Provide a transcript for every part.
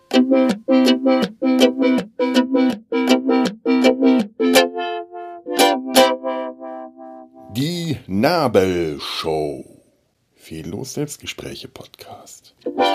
Die Nabelshow. Fehllos Selbstgespräche-Podcast.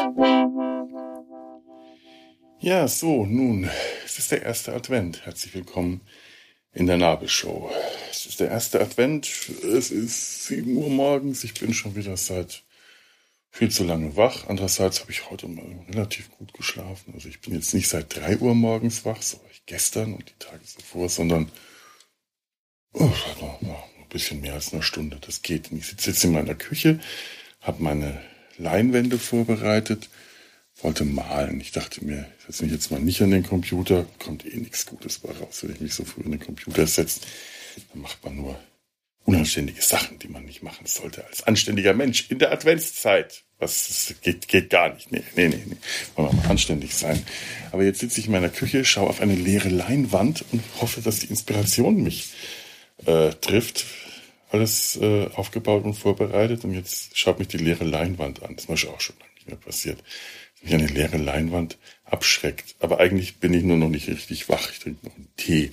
Ja, so, nun, es ist der erste Advent. Herzlich willkommen in der Nabelshow. Es ist der erste Advent. Es ist 7 Uhr morgens. Ich bin schon wieder seit viel zu lange wach. Andererseits habe ich heute mal relativ gut geschlafen. Also ich bin jetzt nicht seit 3 Uhr morgens wach, so war ich gestern und die Tage zuvor, sondern noch ein bisschen mehr als eine Stunde. Das geht. Und ich sitze jetzt in meiner Küche, habe meine Leinwände vorbereitet, wollte malen. Ich dachte mir, ich setze mich jetzt mal nicht an den Computer, kommt eh nichts Gutes bei raus. Wenn ich mich so früh an den Computer setze, dann macht man nur unanständige Sachen, die man nicht machen sollte als anständiger Mensch in der Adventszeit. Das geht gar nicht. Nee. Wollen wir mal anständig sein. Aber jetzt sitze ich in meiner Küche, schaue auf eine leere Leinwand und hoffe, dass die Inspiration mich trifft. Alles aufgebaut und vorbereitet und jetzt schaut mich die leere Leinwand an. Das ist mir auch schon lange nicht mehr passiert. Dass mich eine leere Leinwand abschreckt. Aber eigentlich bin ich nur noch nicht richtig wach. Ich trinke noch einen Tee.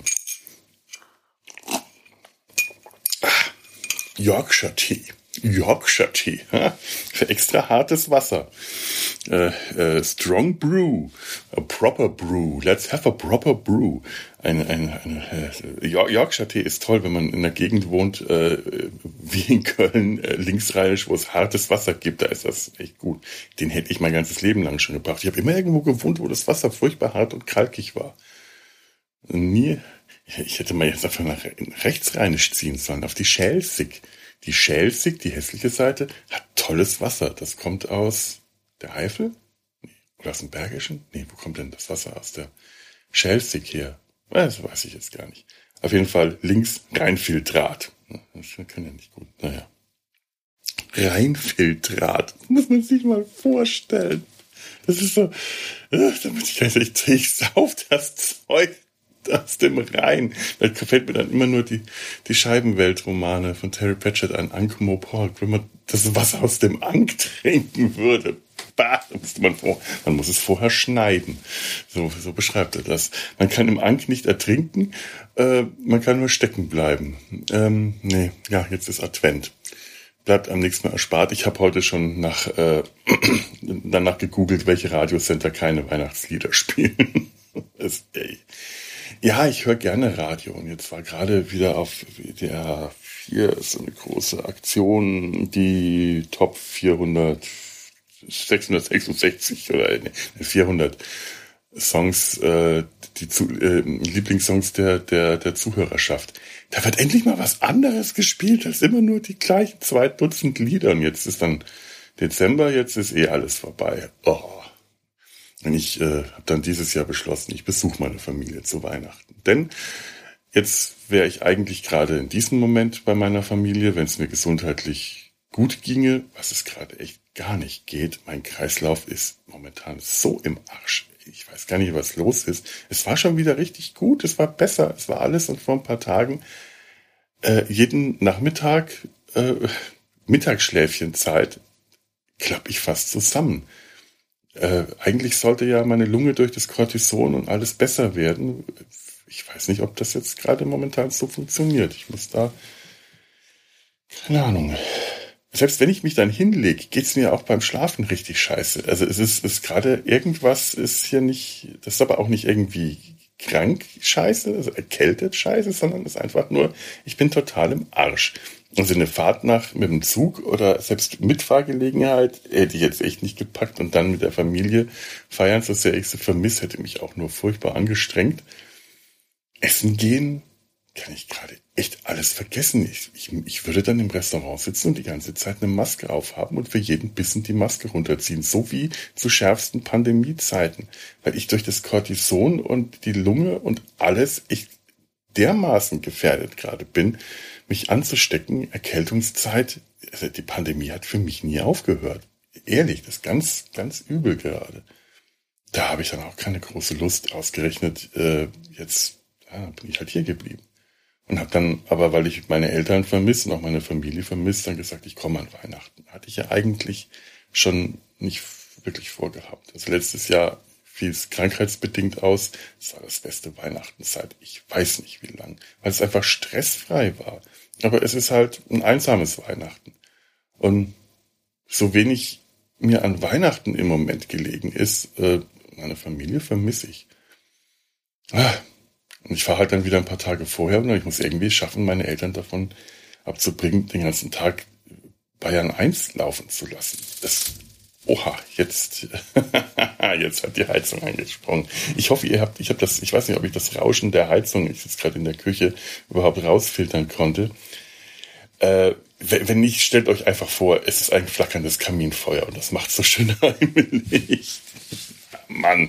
Yorkshire Tea. Für extra hartes Wasser. Strong Brew. A proper brew. Let's have a proper brew. Yorkshire Tee ist toll, wenn man in einer Gegend wohnt, wie in Köln, linksrheinisch, wo es hartes Wasser gibt. Da ist das echt gut. Den hätte ich mein ganzes Leben lang schon gebraucht. Ich habe immer irgendwo gewohnt, wo das Wasser furchtbar hart und kalkig war. Ich hätte mal jetzt einfach nach rechtsrheinisch ziehen sollen, auf die Schelsig. Die Schelsig, die hässliche Seite, hat tolles Wasser. Das kommt aus der Eifel? Nee. Oder aus dem Bergischen? Nee, wo kommt denn das Wasser aus der Schelsig her? Das weiß ich jetzt gar nicht. Auf jeden Fall links Rheinfiltrat. Das kann ja nicht gut. Naja. Rheinfiltrat. Muss man sich mal vorstellen. Das ist so, ich sauf das Zeug aus dem Rhein. Da gefällt mir dann immer nur die Scheibenweltromane von Terry Pratchett an, Ankh-Morpork. Wenn man das Wasser aus dem Ankh trinken würde, man muss es vorher schneiden. So beschreibt er das. Man kann im Ankh nicht ertrinken, man kann nur stecken bleiben. Jetzt ist Advent. Bleibt am nächsten Mal erspart. Ich habe heute schon danach gegoogelt, welche Radiosender keine Weihnachtslieder spielen. Ja, ich höre gerne Radio und jetzt war gerade wieder auf WDR 4 so eine große Aktion, die Top 666 oder 400 Songs, Lieblingssongs der Zuhörerschaft. Da wird endlich mal was anderes gespielt als immer nur die gleichen 2 Dutzend Lieder. Und jetzt ist dann Dezember, jetzt ist alles vorbei. Und ich habe dann dieses Jahr beschlossen, ich besuche meine Familie zu Weihnachten. Denn jetzt wäre ich eigentlich gerade in diesem Moment bei meiner Familie, wenn es mir gesundheitlich gut ginge, was es gerade echt gar nicht geht. Mein Kreislauf ist momentan so im Arsch. Ich weiß gar nicht, was los ist. Es war schon wieder richtig gut, es war besser, es war alles. Und vor ein paar Tagen, jeden Nachmittag, Mittagsschläfchenzeit, klappe ich fast zusammen. Eigentlich sollte ja meine Lunge durch das Cortison und alles besser werden. Ich weiß nicht, ob das jetzt gerade momentan so funktioniert. Ich muss da, keine Ahnung. Selbst wenn ich mich dann hinlege, geht's mir auch beim Schlafen richtig scheiße. Also es ist gerade irgendwas ist hier nicht, das ist aber auch nicht irgendwie krank scheiße, also erkältet scheiße, sondern es ist einfach nur, ich bin total im Arsch. Also eine Fahrt mit dem Zug oder selbst Mitfahrgelegenheit hätte ich jetzt echt nicht gepackt und dann mit der Familie feiern, so sehr ich sie vermisse, hätte mich auch nur furchtbar angestrengt. Essen gehen, kann ich gerade echt alles vergessen. Ich würde dann im Restaurant sitzen und die ganze Zeit eine Maske aufhaben und für jeden Bissen die Maske runterziehen, so wie zu schärfsten Pandemiezeiten, weil ich durch das Cortison und die Lunge und alles echt dermaßen gefährdet gerade bin, mich anzustecken. Erkältungszeit, also die Pandemie hat für mich nie aufgehört. Ehrlich, das ist ganz, ganz übel gerade. Da habe ich dann auch keine große Lust ausgerechnet. Jetzt bin ich halt hier geblieben. Und habe dann, aber weil ich meine Eltern vermisse und auch meine Familie vermisse, dann gesagt, ich komme an Weihnachten. Hatte ich ja eigentlich schon nicht wirklich vorgehabt. Also letztes Jahr fiel es krankheitsbedingt aus. Es war das beste Weihnachten seit ich weiß nicht wie lang, weil es einfach stressfrei war. Aber es ist halt ein einsames Weihnachten. Und so wenig mir an Weihnachten im Moment gelegen ist, meine Familie vermisse ich. Und ich fahre halt dann wieder ein paar Tage vorher und ich muss irgendwie schaffen, meine Eltern davon abzubringen, den ganzen Tag Bayern 1 laufen zu lassen. Jetzt hat die Heizung angesprungen. Ich hoffe, ich weiß nicht, ob ich das Rauschen der Heizung, ich sitze gerade in der Küche, überhaupt rausfiltern konnte. Wenn nicht, stellt euch einfach vor, es ist ein flackerndes Kaminfeuer und das macht so schön heimelig. Mann.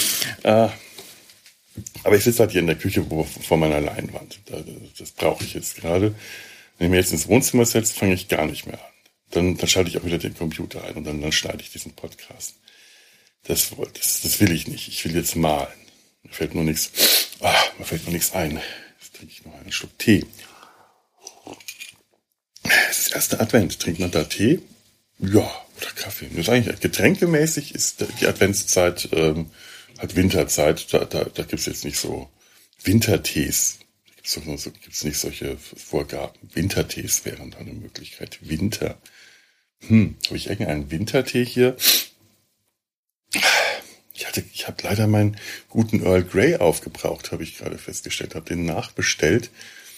Aber ich sitze halt hier in der Küche vor meiner Leinwand. Das brauche ich jetzt gerade. Wenn ich mir jetzt ins Wohnzimmer setze, fange ich gar nicht mehr an. Dann schalte ich auch wieder den Computer ein und dann schneide ich diesen Podcast. Das will ich nicht. Ich will jetzt malen. Mir fällt nur nichts ein. Jetzt trinke ich noch einen Schluck Tee. Es ist erster Advent. Trinkt man da Tee? Ja, oder Kaffee. Das ist eigentlich getränkemäßig ist die Adventszeit halt Winterzeit. Da gibt's jetzt nicht so Wintertees. Gibt's nicht solche Vorgaben. Wintertees wären da eine Möglichkeit. Winter. Habe ich irgendeinen Wintertee hier? Ich habe leider meinen guten Earl Grey aufgebraucht, habe ich gerade festgestellt. Habe den nachbestellt.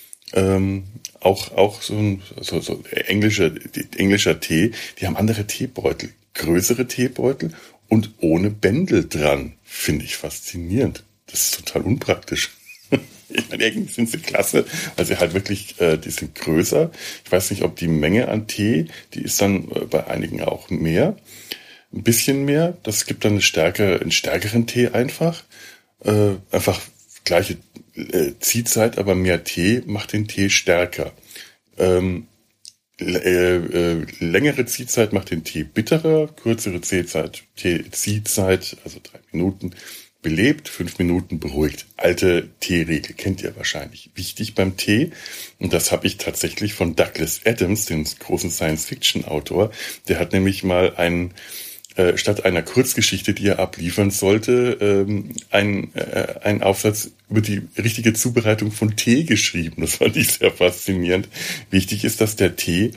Auch so englischer Tee. Die haben andere Teebeutel, größere Teebeutel und ohne Bändel dran. Finde ich faszinierend. Das ist total unpraktisch. Ich meine, irgendwie sind sie klasse, weil sie halt wirklich, die sind größer. Ich weiß nicht, ob die Menge an Tee, die ist dann bei einigen auch mehr. Ein bisschen mehr. Das gibt dann einen stärkeren Tee einfach. Einfach gleiche Ziehzeit, aber mehr Tee macht den Tee stärker. Längere Ziehzeit macht den Tee bitterer, kürzere Ziehzeit, also 3 Minuten, belebt, 5 Minuten beruhigt. Alte Teeregel, kennt ihr wahrscheinlich. Wichtig beim Tee, und das habe ich tatsächlich von Douglas Adams, dem großen Science-Fiction-Autor, der hat nämlich mal statt einer Kurzgeschichte, die er abliefern sollte, einen Aufsatz über die richtige Zubereitung von Tee geschrieben. Das fand ich sehr faszinierend. Wichtig ist, dass der Tee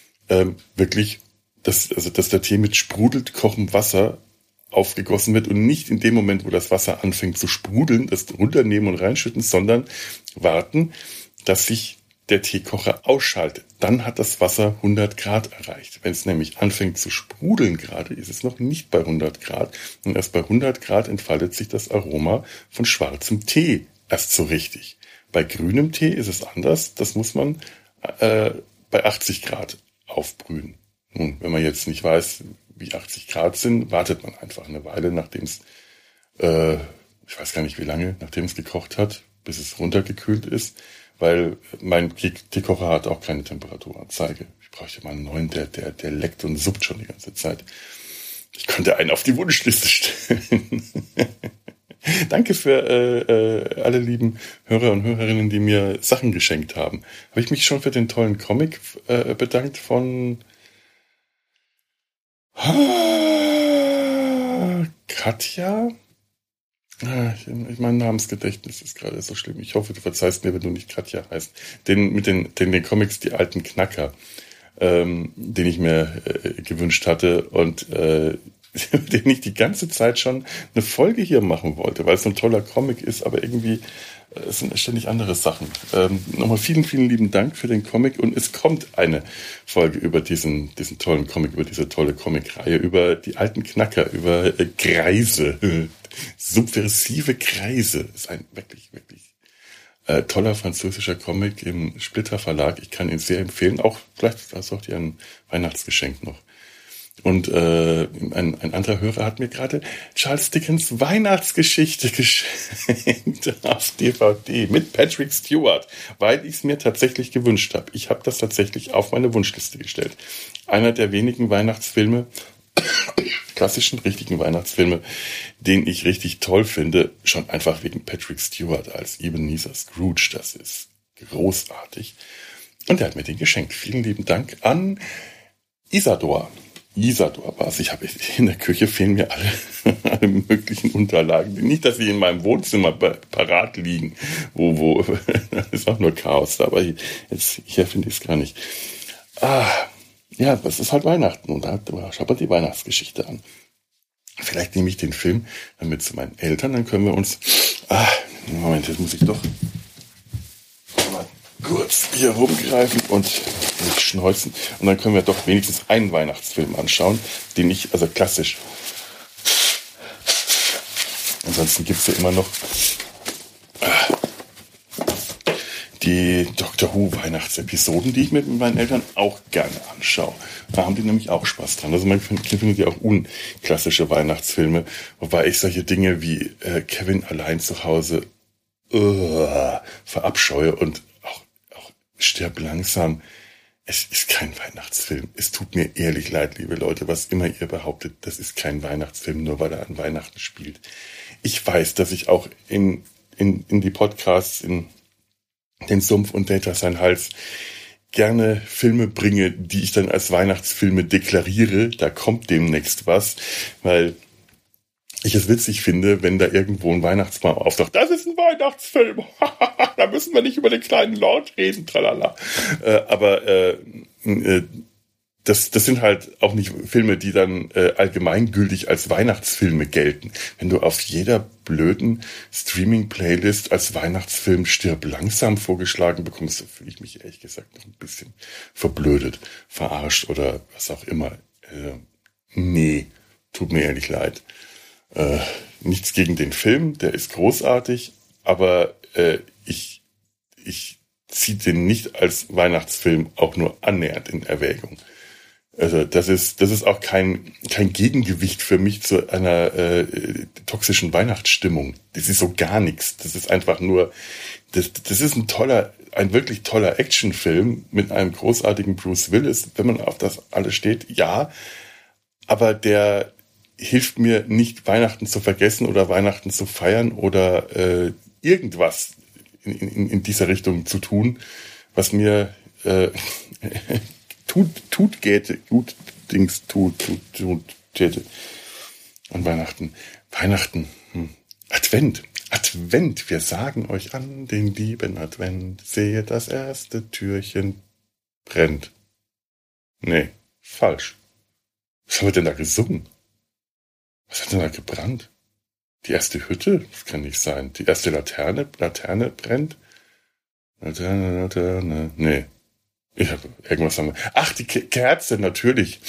dass der Tee mit sprudelt kochendem Wasser aufgegossen wird und nicht in dem Moment, wo das Wasser anfängt zu sprudeln, das runternehmen und reinschütten, sondern warten, dass sich der Teekocher ausschaltet. Dann hat das Wasser 100 Grad erreicht. Wenn es nämlich anfängt zu sprudeln gerade, ist es noch nicht bei 100 Grad. Und erst bei 100 Grad entfaltet sich das Aroma von schwarzem Tee erst so richtig. Bei grünem Tee ist es anders. Das muss man bei 80 Grad aufbrühen. Nun, wenn man jetzt nicht weiß, wie 80 Grad sind, wartet man einfach eine Weile, nachdem es, ich weiß gar nicht wie lange, nachdem es gekocht hat, bis es runtergekühlt ist. Weil mein Teekocher hat auch keine Temperaturanzeige. Ich bräuchte mal einen neuen, der leckt und suppt schon die ganze Zeit. Ich könnte einen auf die Wunschliste stellen. Danke für alle lieben Hörer und Hörerinnen, die mir Sachen geschenkt haben. Habe ich mich schon für den tollen Comic bedankt von Katja? Mein Namensgedächtnis ist gerade so schlimm. Ich hoffe, du verzeihst mir, wenn du nicht Katja heißt. Den Comics, die alten Knacker, den ich mir gewünscht hatte und den ich die ganze Zeit schon eine Folge hier machen wollte, weil es so ein toller Comic ist, aber irgendwie es sind ständig andere Sachen. Nochmal vielen, vielen lieben Dank für den Comic und es kommt eine Folge über diesen tollen Comic, über diese tolle Comic-Reihe, über die alten Knacker, über Kreise, subversive Kreise. Das ist ein wirklich, wirklich toller französischer Comic im Splitter Verlag. Ich kann ihn sehr empfehlen. Auch vielleicht hast du auch dir ein Weihnachtsgeschenk noch. Und ein anderer Hörer hat mir gerade Charles Dickens Weihnachtsgeschichte geschenkt auf DVD mit Patrick Stewart, weil ich es mir tatsächlich gewünscht habe. Ich habe das tatsächlich auf meine Wunschliste gestellt. Einer der wenigen Weihnachtsfilme, klassischen, richtigen Weihnachtsfilme, den ich richtig toll finde, schon einfach wegen Patrick Stewart als Ebenezer Scrooge. Das ist großartig. Und er hat mir den geschenkt. Vielen lieben Dank an Isador. Isador-Bass. In der Küche fehlen mir alle möglichen Unterlagen. Nicht, dass sie in meinem Wohnzimmer parat liegen, wo da ist auch nur Chaos da, aber hier finde ich es gar nicht. Ja, das ist halt Weihnachten und da schaut man die Weihnachtsgeschichte an. Vielleicht nehme ich den Film dann mit zu meinen Eltern, dann können wir uns... Moment, jetzt muss ich doch mal kurz hier rumgreifen und nicht schneuzen. Und dann können wir doch wenigstens einen Weihnachtsfilm anschauen, den ich, also klassisch. Ansonsten gibt es ja immer noch die Doctor Who Weihnachtsepisoden, die ich mit meinen Eltern auch gerne anschaue. Da haben die nämlich auch Spaß dran. Also mein Kind findet ja auch unklassische Weihnachtsfilme, wobei ich solche Dinge wie Kevin allein zu Hause verabscheue und auch Stirb langsam. Es ist kein Weihnachtsfilm. Es tut mir ehrlich leid, liebe Leute, was immer ihr behauptet, das ist kein Weihnachtsfilm, nur weil er an Weihnachten spielt. Ich weiß, dass ich auch in die Podcasts, in den Sumpf und Data sein Hals gerne Filme bringe, die ich dann als Weihnachtsfilme deklariere. Da kommt demnächst was, weil ich es witzig finde, wenn da irgendwo ein Weihnachtsbaum auftaucht. Das ist ein Weihnachtsfilm. Da müssen wir nicht über den kleinen Lord reden, tralala. Das sind halt auch nicht Filme, die dann allgemeingültig als Weihnachtsfilme gelten. Wenn du auf jeder blöden Streaming-Playlist als Weihnachtsfilm Stirb langsam vorgeschlagen bekommst, fühle ich mich ehrlich gesagt noch ein bisschen verblödet, verarscht oder was auch immer. Nee, tut mir ehrlich leid. Nichts gegen den Film, der ist großartig, aber ich ziehe den nicht als Weihnachtsfilm auch nur annähernd in Erwägung. Also das ist auch kein Gegengewicht für mich zu einer toxischen Weihnachtsstimmung. Das ist so gar nichts. Das ist einfach nur, das ist ein wirklich toller Actionfilm mit einem großartigen Bruce Willis, wenn man auf das alles steht, ja, aber der hilft mir nicht, Weihnachten zu vergessen oder Weihnachten zu feiern oder irgendwas in dieser Richtung zu tun, was mir tut an Weihnachten. Advent, wir sagen euch an den lieben Advent, sehe das erste Türchen brennt. Nee, falsch. Was haben wir denn da gesungen? Was hat denn da gebrannt? Die erste Hütte? Das kann nicht sein. Die erste Laterne brennt? Laterne. Nee. Ich habe irgendwas haben wir. Ach, die Kerze, natürlich.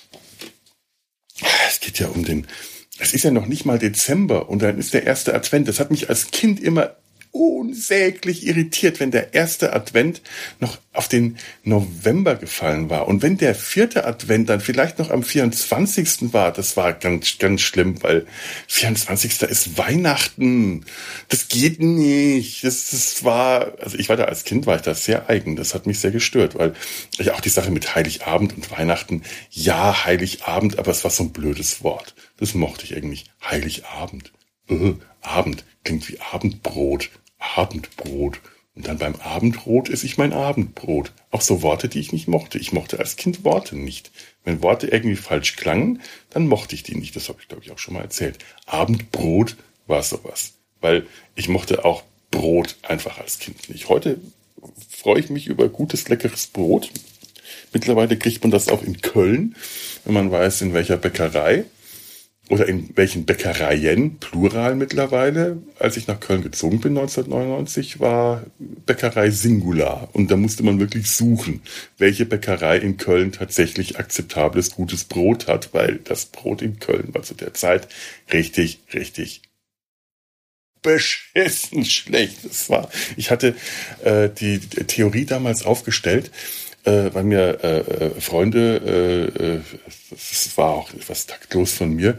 Es geht ja es ist ja noch nicht mal Dezember und dann ist der erste Advent. Das hat mich als Kind immer unsäglich irritiert, wenn der erste Advent noch auf den November gefallen war. Und wenn der vierte Advent dann vielleicht noch am 24. war, das war ganz, ganz schlimm, weil 24. ist Weihnachten. Das geht nicht. Also ich war da als Kind, war ich da sehr eigen. Das hat mich sehr gestört, weil ich auch die Sache mit Heiligabend und Weihnachten, ja, Heiligabend, aber es war so ein blödes Wort. Das mochte ich irgendwie. Heiligabend. Abend klingt wie Abendbrot. Abendbrot. Und dann beim Abendbrot esse ich mein Abendbrot. Auch so Worte, die ich nicht mochte. Ich mochte als Kind Worte nicht. Wenn Worte irgendwie falsch klangen, dann mochte ich die nicht. Das habe ich, glaube ich, auch schon mal erzählt. Abendbrot war sowas. Weil ich mochte auch Brot einfach als Kind nicht. Heute freue ich mich über gutes, leckeres Brot. Mittlerweile kriegt man das auch in Köln, wenn man weiß, in welcher Bäckerei. Oder in welchen Bäckereien, Plural mittlerweile. Als ich nach Köln gezogen bin, 1999, war Bäckerei Singular. Und da musste man wirklich suchen, welche Bäckerei in Köln tatsächlich akzeptables, gutes Brot hat, weil das Brot in Köln war zu der Zeit richtig, richtig beschissen schlecht. Ich hatte die Theorie damals aufgestellt, weil mir Freunde, das war auch etwas taktlos von mir,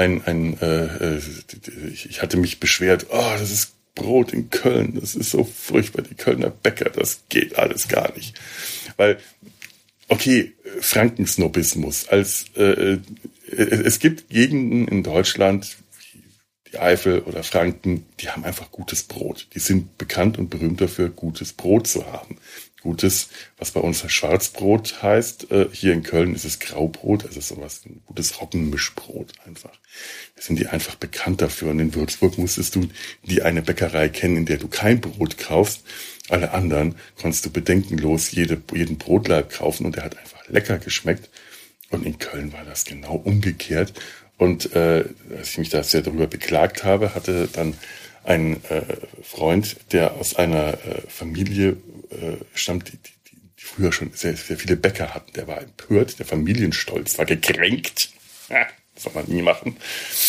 ich hatte mich beschwert, das ist Brot in Köln, das ist so furchtbar, die Kölner Bäcker, das geht alles gar nicht. Weil, okay, Frankensnobismus, es gibt Gegenden in Deutschland, die Eifel oder Franken, die haben einfach gutes Brot. Die sind bekannt und berühmt dafür, gutes Brot zu haben. gutes, was bei uns Schwarzbrot heißt. Hier in Köln ist es Graubrot, also sowas, ein gutes Roggenmischbrot einfach. Da sind die einfach bekannt dafür. Und in Würzburg musstest du die eine Bäckerei kennen, in der du kein Brot kaufst. Alle anderen konntest du bedenkenlos jeden Brotlaib kaufen und der hat einfach lecker geschmeckt. Und in Köln war das genau umgekehrt. Und als ich mich da sehr darüber beklagt habe, hatte dann ein Freund, der aus einer Familie stammt, die früher schon sehr, sehr viele Bäcker hatten. Der war empört, der Familienstolz war gekränkt. Das soll man nie machen.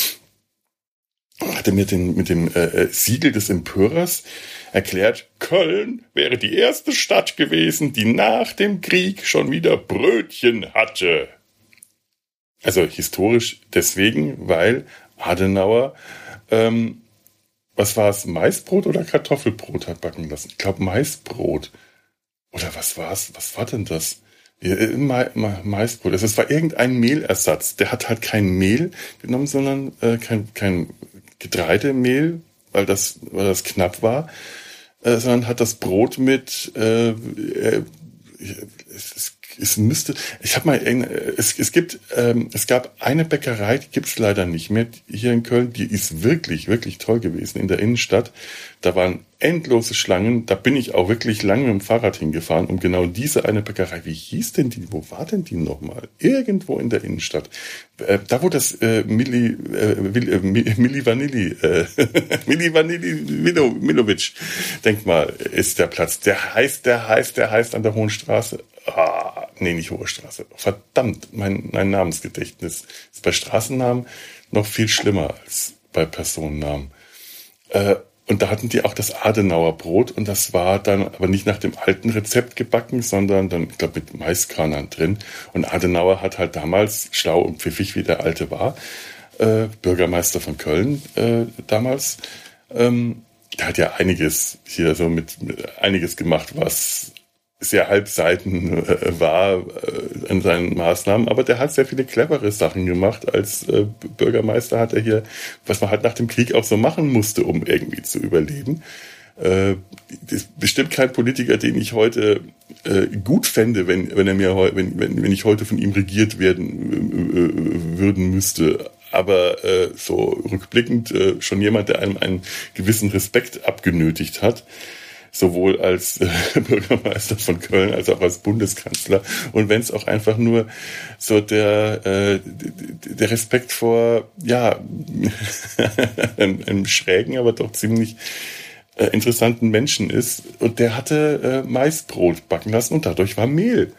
Hatte mir mit dem Siegel des Empörers erklärt, Köln wäre die erste Stadt gewesen, die nach dem Krieg schon wieder Brötchen hatte. Also historisch deswegen, weil Adenauer, was war es, Maisbrot oder Kartoffelbrot hat backen lassen? Ich glaube Maisbrot. Oder was war es? Was war denn das? Maisbrot. Also es war irgendein Mehlersatz. Der hat halt kein Mehl genommen, sondern kein Getreidemehl, weil das knapp war, sondern hat das Brot mit es gab eine Bäckerei, die gibt's leider nicht mehr hier in Köln, die ist wirklich, wirklich toll gewesen in der Innenstadt. Da waren endlose Schlangen, da bin ich auch wirklich lange mit dem Fahrrad hingefahren, um genau diese eine Bäckerei, wie hieß denn die, wo war denn die nochmal? Irgendwo in der Innenstadt. Da wo das Milli Vanilli Milovic Denkmal ist der Platz. Der heißt an der Hohen Straße. Nee, nicht Hohe Straße. Verdammt, mein Namensgedächtnis ist bei Straßennamen noch viel schlimmer als bei Personennamen. Und da hatten die auch das Adenauer Brot und das war dann aber nicht nach dem alten Rezept gebacken, sondern dann, ich glaube, mit Maiskörnern drin. Und Adenauer hat halt damals, schlau und pfiffig wie der Alte war, Bürgermeister von Köln damals, der hat ja einiges hier so mit einiges gemacht, was sehr halbseiten war in seinen Maßnahmen, aber der hat sehr viele clevere Sachen gemacht. Als Bürgermeister hat er hier, was man halt nach dem Krieg auch so machen musste, um irgendwie zu überleben. Das ist bestimmt kein Politiker, den ich heute gut fände, wenn ich heute von ihm regiert würden müsste. Aber so rückblickend schon jemand, der einem einen gewissen Respekt abgenötigt hat. Sowohl als Bürgermeister von Köln als auch als Bundeskanzler. Und wenn es auch einfach nur so der Respekt vor, ja, einem schrägen, aber doch ziemlich interessanten Menschen ist. Und der hatte Maisbrot backen lassen und dadurch war Mehl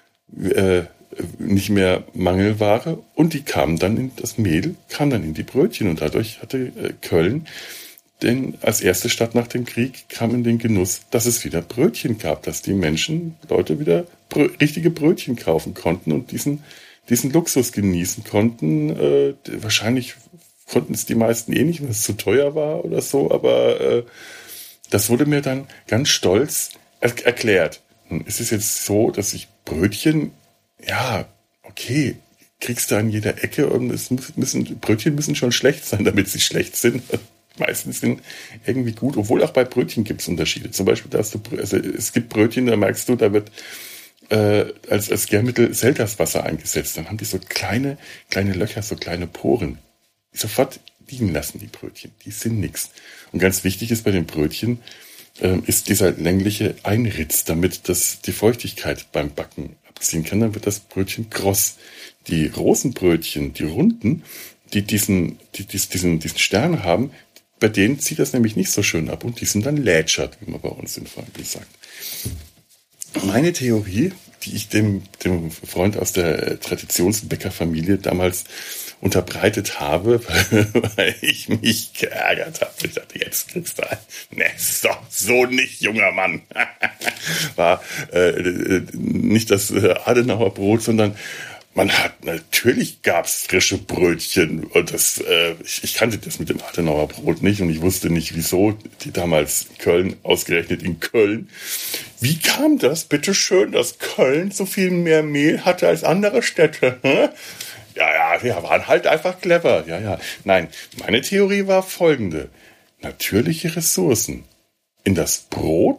nicht mehr Mangelware. Und das Mehl kam dann in die Brötchen und dadurch hatte Köln denn als erste Stadt nach dem Krieg kam in den Genuss, dass es wieder Brötchen gab, dass die Leute wieder richtige Brötchen kaufen konnten und diesen Luxus genießen konnten. Wahrscheinlich konnten es die meisten eh nicht, weil es zu teuer war oder so, aber das wurde mir dann ganz stolz erklärt. Nun ist es jetzt so, dass ich Brötchen, ja, okay, kriegst du an jeder Ecke und Brötchen müssen schon schlecht sein, damit sie schlecht sind. Meistens sind irgendwie gut, obwohl auch bei Brötchen gibt es Unterschiede. Zum Beispiel, es gibt Brötchen, da merkst du, da wird als Gärmittel Selterswasser eingesetzt. Dann haben die so kleine Löcher, so kleine Poren. Die sofort liegen lassen, die Brötchen. Die sind nix. Und ganz wichtig ist bei den Brötchen, ist dieser längliche Einritz, damit die Feuchtigkeit beim Backen abziehen kann. Dann wird das Brötchen kross. Die Rosenbrötchen, die runden, die diesen Stern haben, bei denen zieht das nämlich nicht so schön ab und die sind dann lätschert, wie man bei uns in Franken sagt. Meine Theorie, die ich dem Freund aus der Traditionsbäckerfamilie damals unterbreitet habe, weil ich mich geärgert habe. Ich dachte, jetzt kriegst du so nicht, junger Mann. War nicht das Adenauer Brot, sondern natürlich gab's frische Brötchen und ich kannte das mit dem Adenauer Brot nicht und ich wusste nicht, wieso die damals ausgerechnet in Köln. Wie kam das, bitteschön, dass Köln so viel mehr Mehl hatte als andere Städte? Hm? Ja, wir waren halt einfach clever. Ja. Nein, meine Theorie war folgende. Natürliche Ressourcen. In das Brot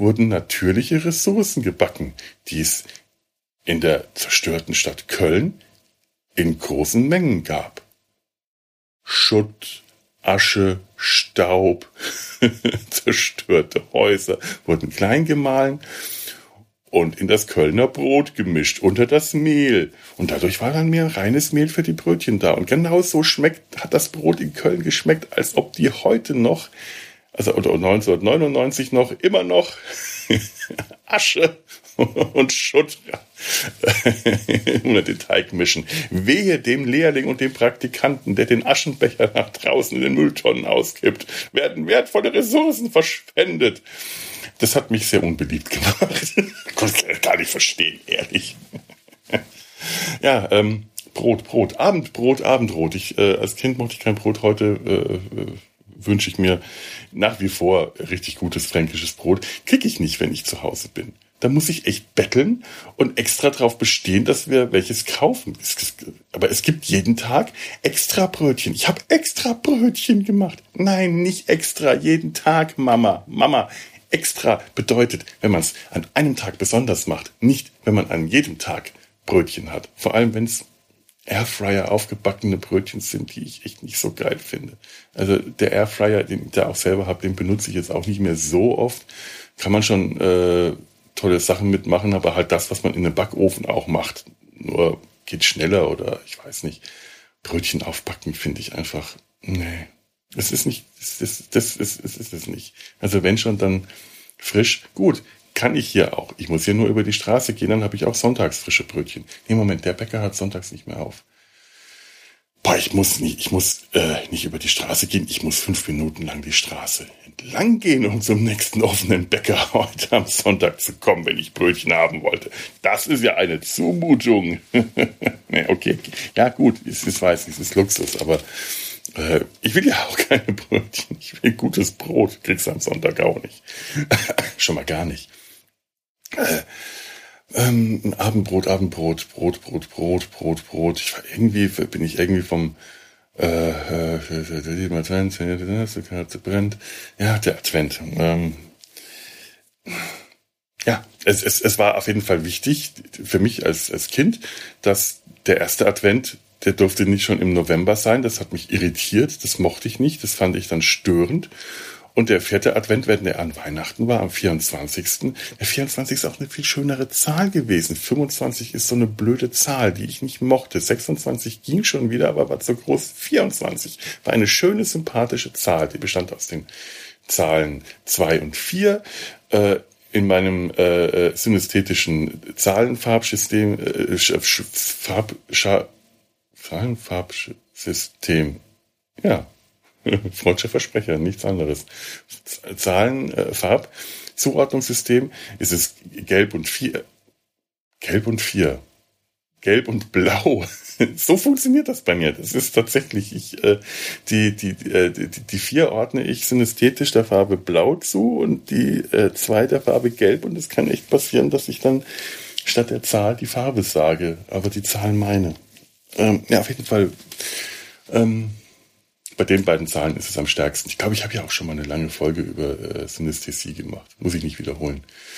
wurden natürliche Ressourcen gebacken, die es in der zerstörten Stadt Köln in großen Mengen gab. Schutt, Asche, Staub, zerstörte Häuser wurden klein gemahlen und in das Kölner Brot gemischt, unter das Mehl. Und dadurch war dann mehr reines Mehl für die Brötchen da. Und genau so hat das Brot in Köln geschmeckt, als ob die heute noch, also oder 1999 noch, immer noch Asche und Schutt unter den Teig mischen. Wehe dem Lehrling und dem Praktikanten, der den Aschenbecher nach draußen in den Mülltonnen auskippt, werden wertvolle Ressourcen verschwendet. Das hat mich sehr unbeliebt gemacht. Ich konnte es gar nicht verstehen, ehrlich. Ja, Brot, Abendbrot. Als Kind mochte ich kein Brot, heute wünsche ich mir nach wie vor richtig gutes fränkisches Brot. Kriege ich nicht, wenn ich zu Hause bin. Da muss ich echt betteln und extra drauf bestehen, dass wir welches kaufen. Aber es gibt jeden Tag extra Brötchen. Ich habe extra Brötchen gemacht. Nein, nicht extra, jeden Tag, Mama. Extra bedeutet, wenn man es an einem Tag besonders macht, nicht, wenn man an jedem Tag Brötchen hat. Vor allem, wenn es Airfryer aufgebackene Brötchen sind, die ich echt nicht so geil finde. Also der Airfryer, den ich da auch selber habe, den benutze ich jetzt auch nicht mehr so oft. Kann man schon tolle Sachen mitmachen, aber halt das, was man in einem Backofen auch macht. Nur geht schneller oder ich weiß nicht. Brötchen aufbacken finde ich einfach, nee. Es ist nicht, das ist es nicht. Also wenn schon, dann frisch. Gut, kann ich hier auch. Ich muss hier nur über die Straße gehen, dann habe ich auch sonntags frische Brötchen. Nee, Moment, der Bäcker hat sonntags nicht mehr auf. Boah, ich muss nicht über die Straße gehen. Ich muss 5 Minuten lang die Straße entlang gehen, um zum nächsten offenen Bäcker heute am Sonntag zu kommen, wenn ich Brötchen haben wollte. Das ist ja eine Zumutung. Okay, ja gut, ich weiß, es ist Luxus, aber ich will ja auch keine Brötchen. Ich will gutes Brot. Kriegst du am Sonntag auch nicht. Schon mal gar nicht. Abendbrot. Brot. Bin ich irgendwie vom brennt. Ja, der Advent. Ja, es war auf jeden Fall wichtig für mich als Kind, dass der erste Advent, der durfte nicht schon im November sein. Das hat mich irritiert. Das mochte ich nicht. Das fand ich dann störend. Und der 4. Advent, wenn der an Weihnachten war, am 24. Der 24 ist auch eine viel schönere Zahl gewesen. 25 ist so eine blöde Zahl, die ich nicht mochte. 26 ging schon wieder, aber war zu groß. 24 war eine schöne, sympathische Zahl. Die bestand aus den Zahlen 2 und 4. In meinem synästhetischen Zahlenfarbsystem, Zahlenfarbsystem. Ja, freudscher Versprecher, nichts anderes. Farbzuordnungssystem ist es Gelb und 4. Gelb und Blau. So funktioniert das bei mir. Das ist tatsächlich, die 4 ordne ich synästhetisch der Farbe Blau zu und die 2 der Farbe Gelb. Und es kann echt passieren, dass ich dann statt der Zahl die Farbe sage, aber die Zahl meine. Ja, auf jeden Fall. Bei den beiden Zahlen ist es am stärksten. Ich glaube, ich habe ja auch schon mal eine lange Folge über Synästhesie gemacht. Muss ich nicht wiederholen.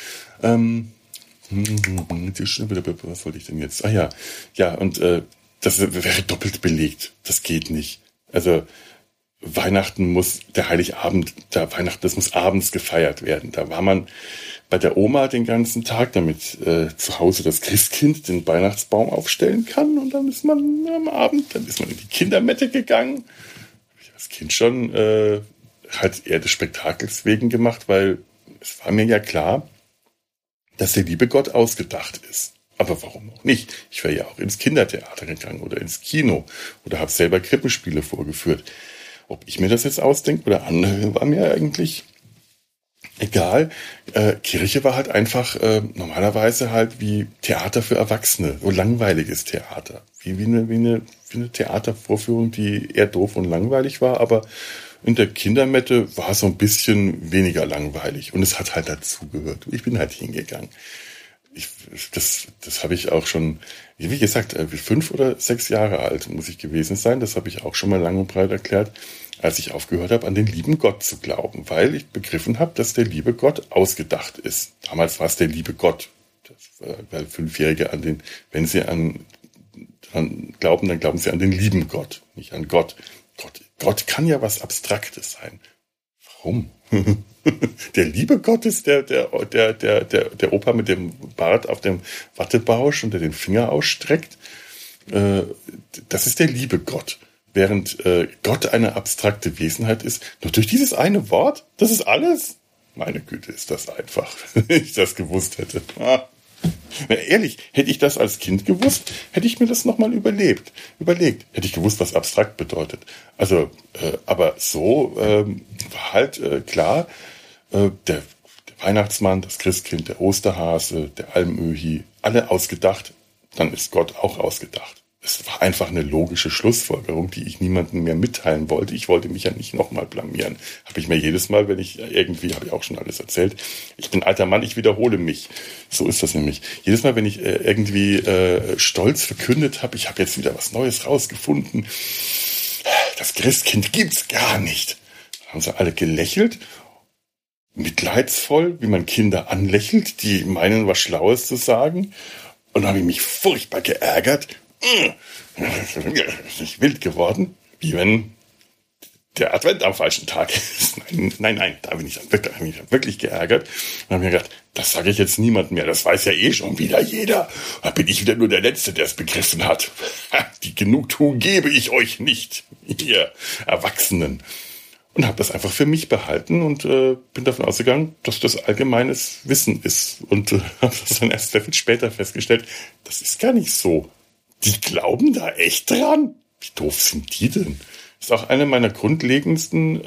Was wollte ich denn jetzt? Ja, und das wäre doppelt belegt. Das geht nicht. Also Weihnachten das muss abends gefeiert werden. Da war man bei der Oma den ganzen Tag, damit zu Hause das Christkind den Weihnachtsbaum aufstellen kann. Und dann ist man am Abend, in die Kindermette gegangen. Habe ich als Kind schon halt eher des Spektakels wegen gemacht, weil es war mir ja klar, dass der liebe Gott ausgedacht ist. Aber warum auch nicht? Ich wäre ja auch ins Kindertheater gegangen oder ins Kino oder habe selber Krippenspiele vorgeführt. Ob ich mir das jetzt ausdenke oder andere, war mir eigentlich egal. Kirche war halt einfach normalerweise halt wie Theater für Erwachsene, so langweiliges Theater. Wie eine Theatervorführung, die eher doof und langweilig war, aber in der Kindermette war es so ein bisschen weniger langweilig und es hat halt dazugehört. Ich bin halt hingegangen. das habe ich auch schon, wie gesagt, 5 oder 6 Jahre alt muss ich gewesen sein. Das habe ich auch schon mal lang und breit erklärt, als ich aufgehört habe, an den lieben Gott zu glauben, weil ich begriffen habe, dass der liebe Gott ausgedacht ist. Damals war es der liebe Gott. Weil Fünfjährige wenn sie dran glauben, dann glauben sie an den lieben Gott, nicht an Gott. Gott kann ja was Abstraktes sein. Warum? Der liebe Gott ist der Opa mit dem Bart auf dem Wattebausch und der den Finger ausstreckt. Das ist der liebe Gott. Während Gott eine abstrakte Wesenheit ist, nur durch dieses eine Wort, das ist alles. Meine Güte, ist das einfach, wenn ich das gewusst hätte. Ehrlich, hätte ich das als Kind gewusst, hätte ich mir das nochmal überlegt. Hätte ich gewusst, was abstrakt bedeutet. Also, aber so war halt klar, der Weihnachtsmann, das Christkind, der Osterhase, der Almöhi, alle ausgedacht, dann ist Gott auch ausgedacht. Es war einfach eine logische Schlussfolgerung, die ich niemandem mehr mitteilen wollte. Ich wollte mich ja nicht nochmal blamieren. Habe ich mir jedes Mal, wenn ich irgendwie, habe ich auch schon alles erzählt, ich bin alter Mann, ich wiederhole mich. So ist das nämlich. Jedes Mal, wenn ich irgendwie stolz verkündet habe, ich habe jetzt wieder was Neues rausgefunden, das Christkind gibt's gar nicht. Dann haben sie alle gelächelt, mitleidsvoll, wie man Kinder anlächelt, die meinen, was Schlaues zu sagen. Und dann habe ich mich furchtbar geärgert. Nicht wild geworden, wie wenn der Advent am falschen Tag ist. Nein, da bin ich dann wirklich geärgert. Und habe mir gedacht, das sage ich jetzt niemandem mehr, das weiß ja eh schon wieder jeder. Da bin ich wieder nur der Letzte, der es begriffen hat. Die Genugtuung gebe ich euch nicht, ihr Erwachsenen. Und habe das einfach für mich behalten und bin davon ausgegangen, dass das allgemeines Wissen ist. Und habe das dann erst sehr viel später festgestellt, das ist gar nicht so. Die glauben da echt dran. Wie doof sind die denn? Das ist auch eine meiner grundlegendsten,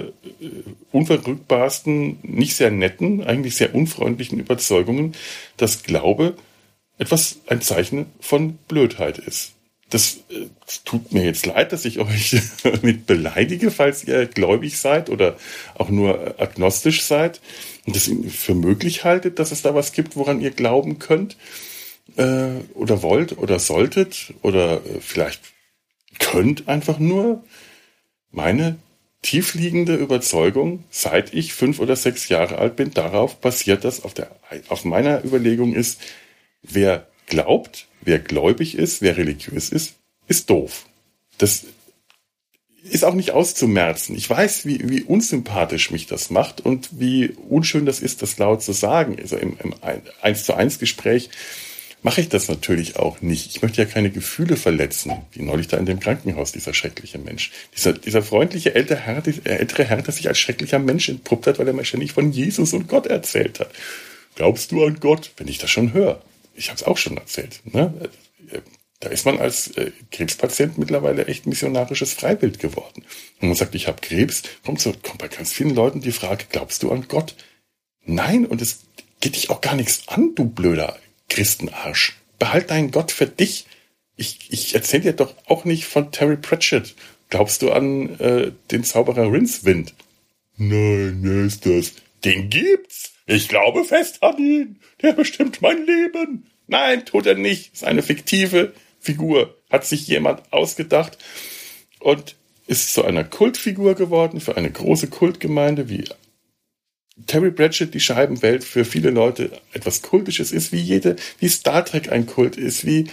unverrückbarsten, nicht sehr netten, eigentlich sehr unfreundlichen Überzeugungen, dass Glaube ein Zeichen von Blödheit ist. Das tut mir jetzt leid, dass ich euch mit beleidige, falls ihr gläubig seid oder auch nur agnostisch seid und das für möglich haltet, dass es da was gibt, woran ihr glauben könnt. Oder wollt oder solltet oder vielleicht könnt einfach nur. Meine tiefliegende Überzeugung, seit ich 5 oder 6 Jahre alt bin, darauf basiert, dass auf meiner Überlegung ist, wer glaubt, wer gläubig ist, wer religiös ist doof. Das ist auch nicht auszumerzen. Ich weiß, wie unsympathisch mich das macht und wie unschön das ist, das laut zu sagen. Also im 1:1 Gespräch mache ich das natürlich auch nicht. Ich möchte ja keine Gefühle verletzen, wie neulich da in dem Krankenhaus, dieser schreckliche Mensch. Dieser freundliche ältere Herr, der sich als schrecklicher Mensch entpuppt hat, weil er mir ständig von Jesus und Gott erzählt hat. Glaubst du an Gott? Wenn ich das schon höre. Ich habe es auch schon erzählt. Ne? Da ist man als Krebspatient mittlerweile echt missionarisches Freibild geworden. Und man sagt, ich habe Krebs, kommt bei ganz vielen Leuten die Frage, glaubst du an Gott? Nein, und es geht dich auch gar nichts an, du blöder Christenarsch. Behalt deinen Gott für dich. Ich erzähle dir doch auch nicht von Terry Pratchett. Glaubst du an den Zauberer Rincewind? Nein, wer ist das? Den gibt's. Ich glaube fest an ihn. Der bestimmt mein Leben. Nein, tut er nicht. Ist eine fiktive Figur. Hat sich jemand ausgedacht und ist zu einer Kultfigur geworden für eine große Kultgemeinde, wie Terry Pratchett die Scheibenwelt für viele Leute etwas Kultisches ist, wie Star Trek ein Kult ist, wie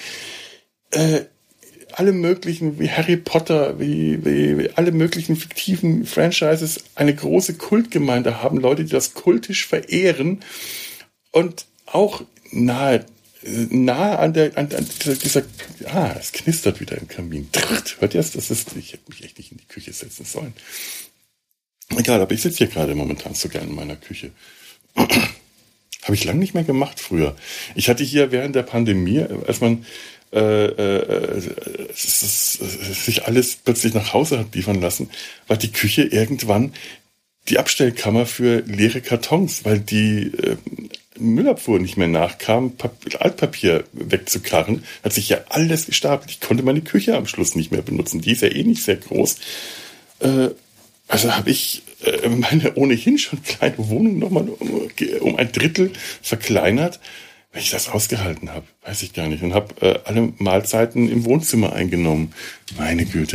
alle möglichen, wie Harry Potter, wie alle möglichen fiktiven Franchises eine große Kultgemeinde haben, Leute, die das kultisch verehren und auch nahe an dieser, es knistert wieder im Kamin. Hört ihr es? Ich hätte mich echt nicht in die Küche setzen sollen. Egal, aber ich sitze hier gerade momentan so gern in meiner Küche. Habe ich lange nicht mehr gemacht früher. Ich hatte hier während der Pandemie, als man sich alles plötzlich nach Hause hat liefern lassen, war die Küche irgendwann die Abstellkammer für leere Kartons, weil die Müllabfuhr nicht mehr nachkam, Altpapier wegzukarren, hat sich ja alles gestapelt. Ich konnte meine Küche am Schluss nicht mehr benutzen. Die ist ja eh nicht sehr groß. Also habe ich meine ohnehin schon kleine Wohnung nochmal um ein Drittel verkleinert, wenn ich das ausgehalten habe, weiß ich gar nicht. Und habe alle Mahlzeiten im Wohnzimmer eingenommen. Meine Güte.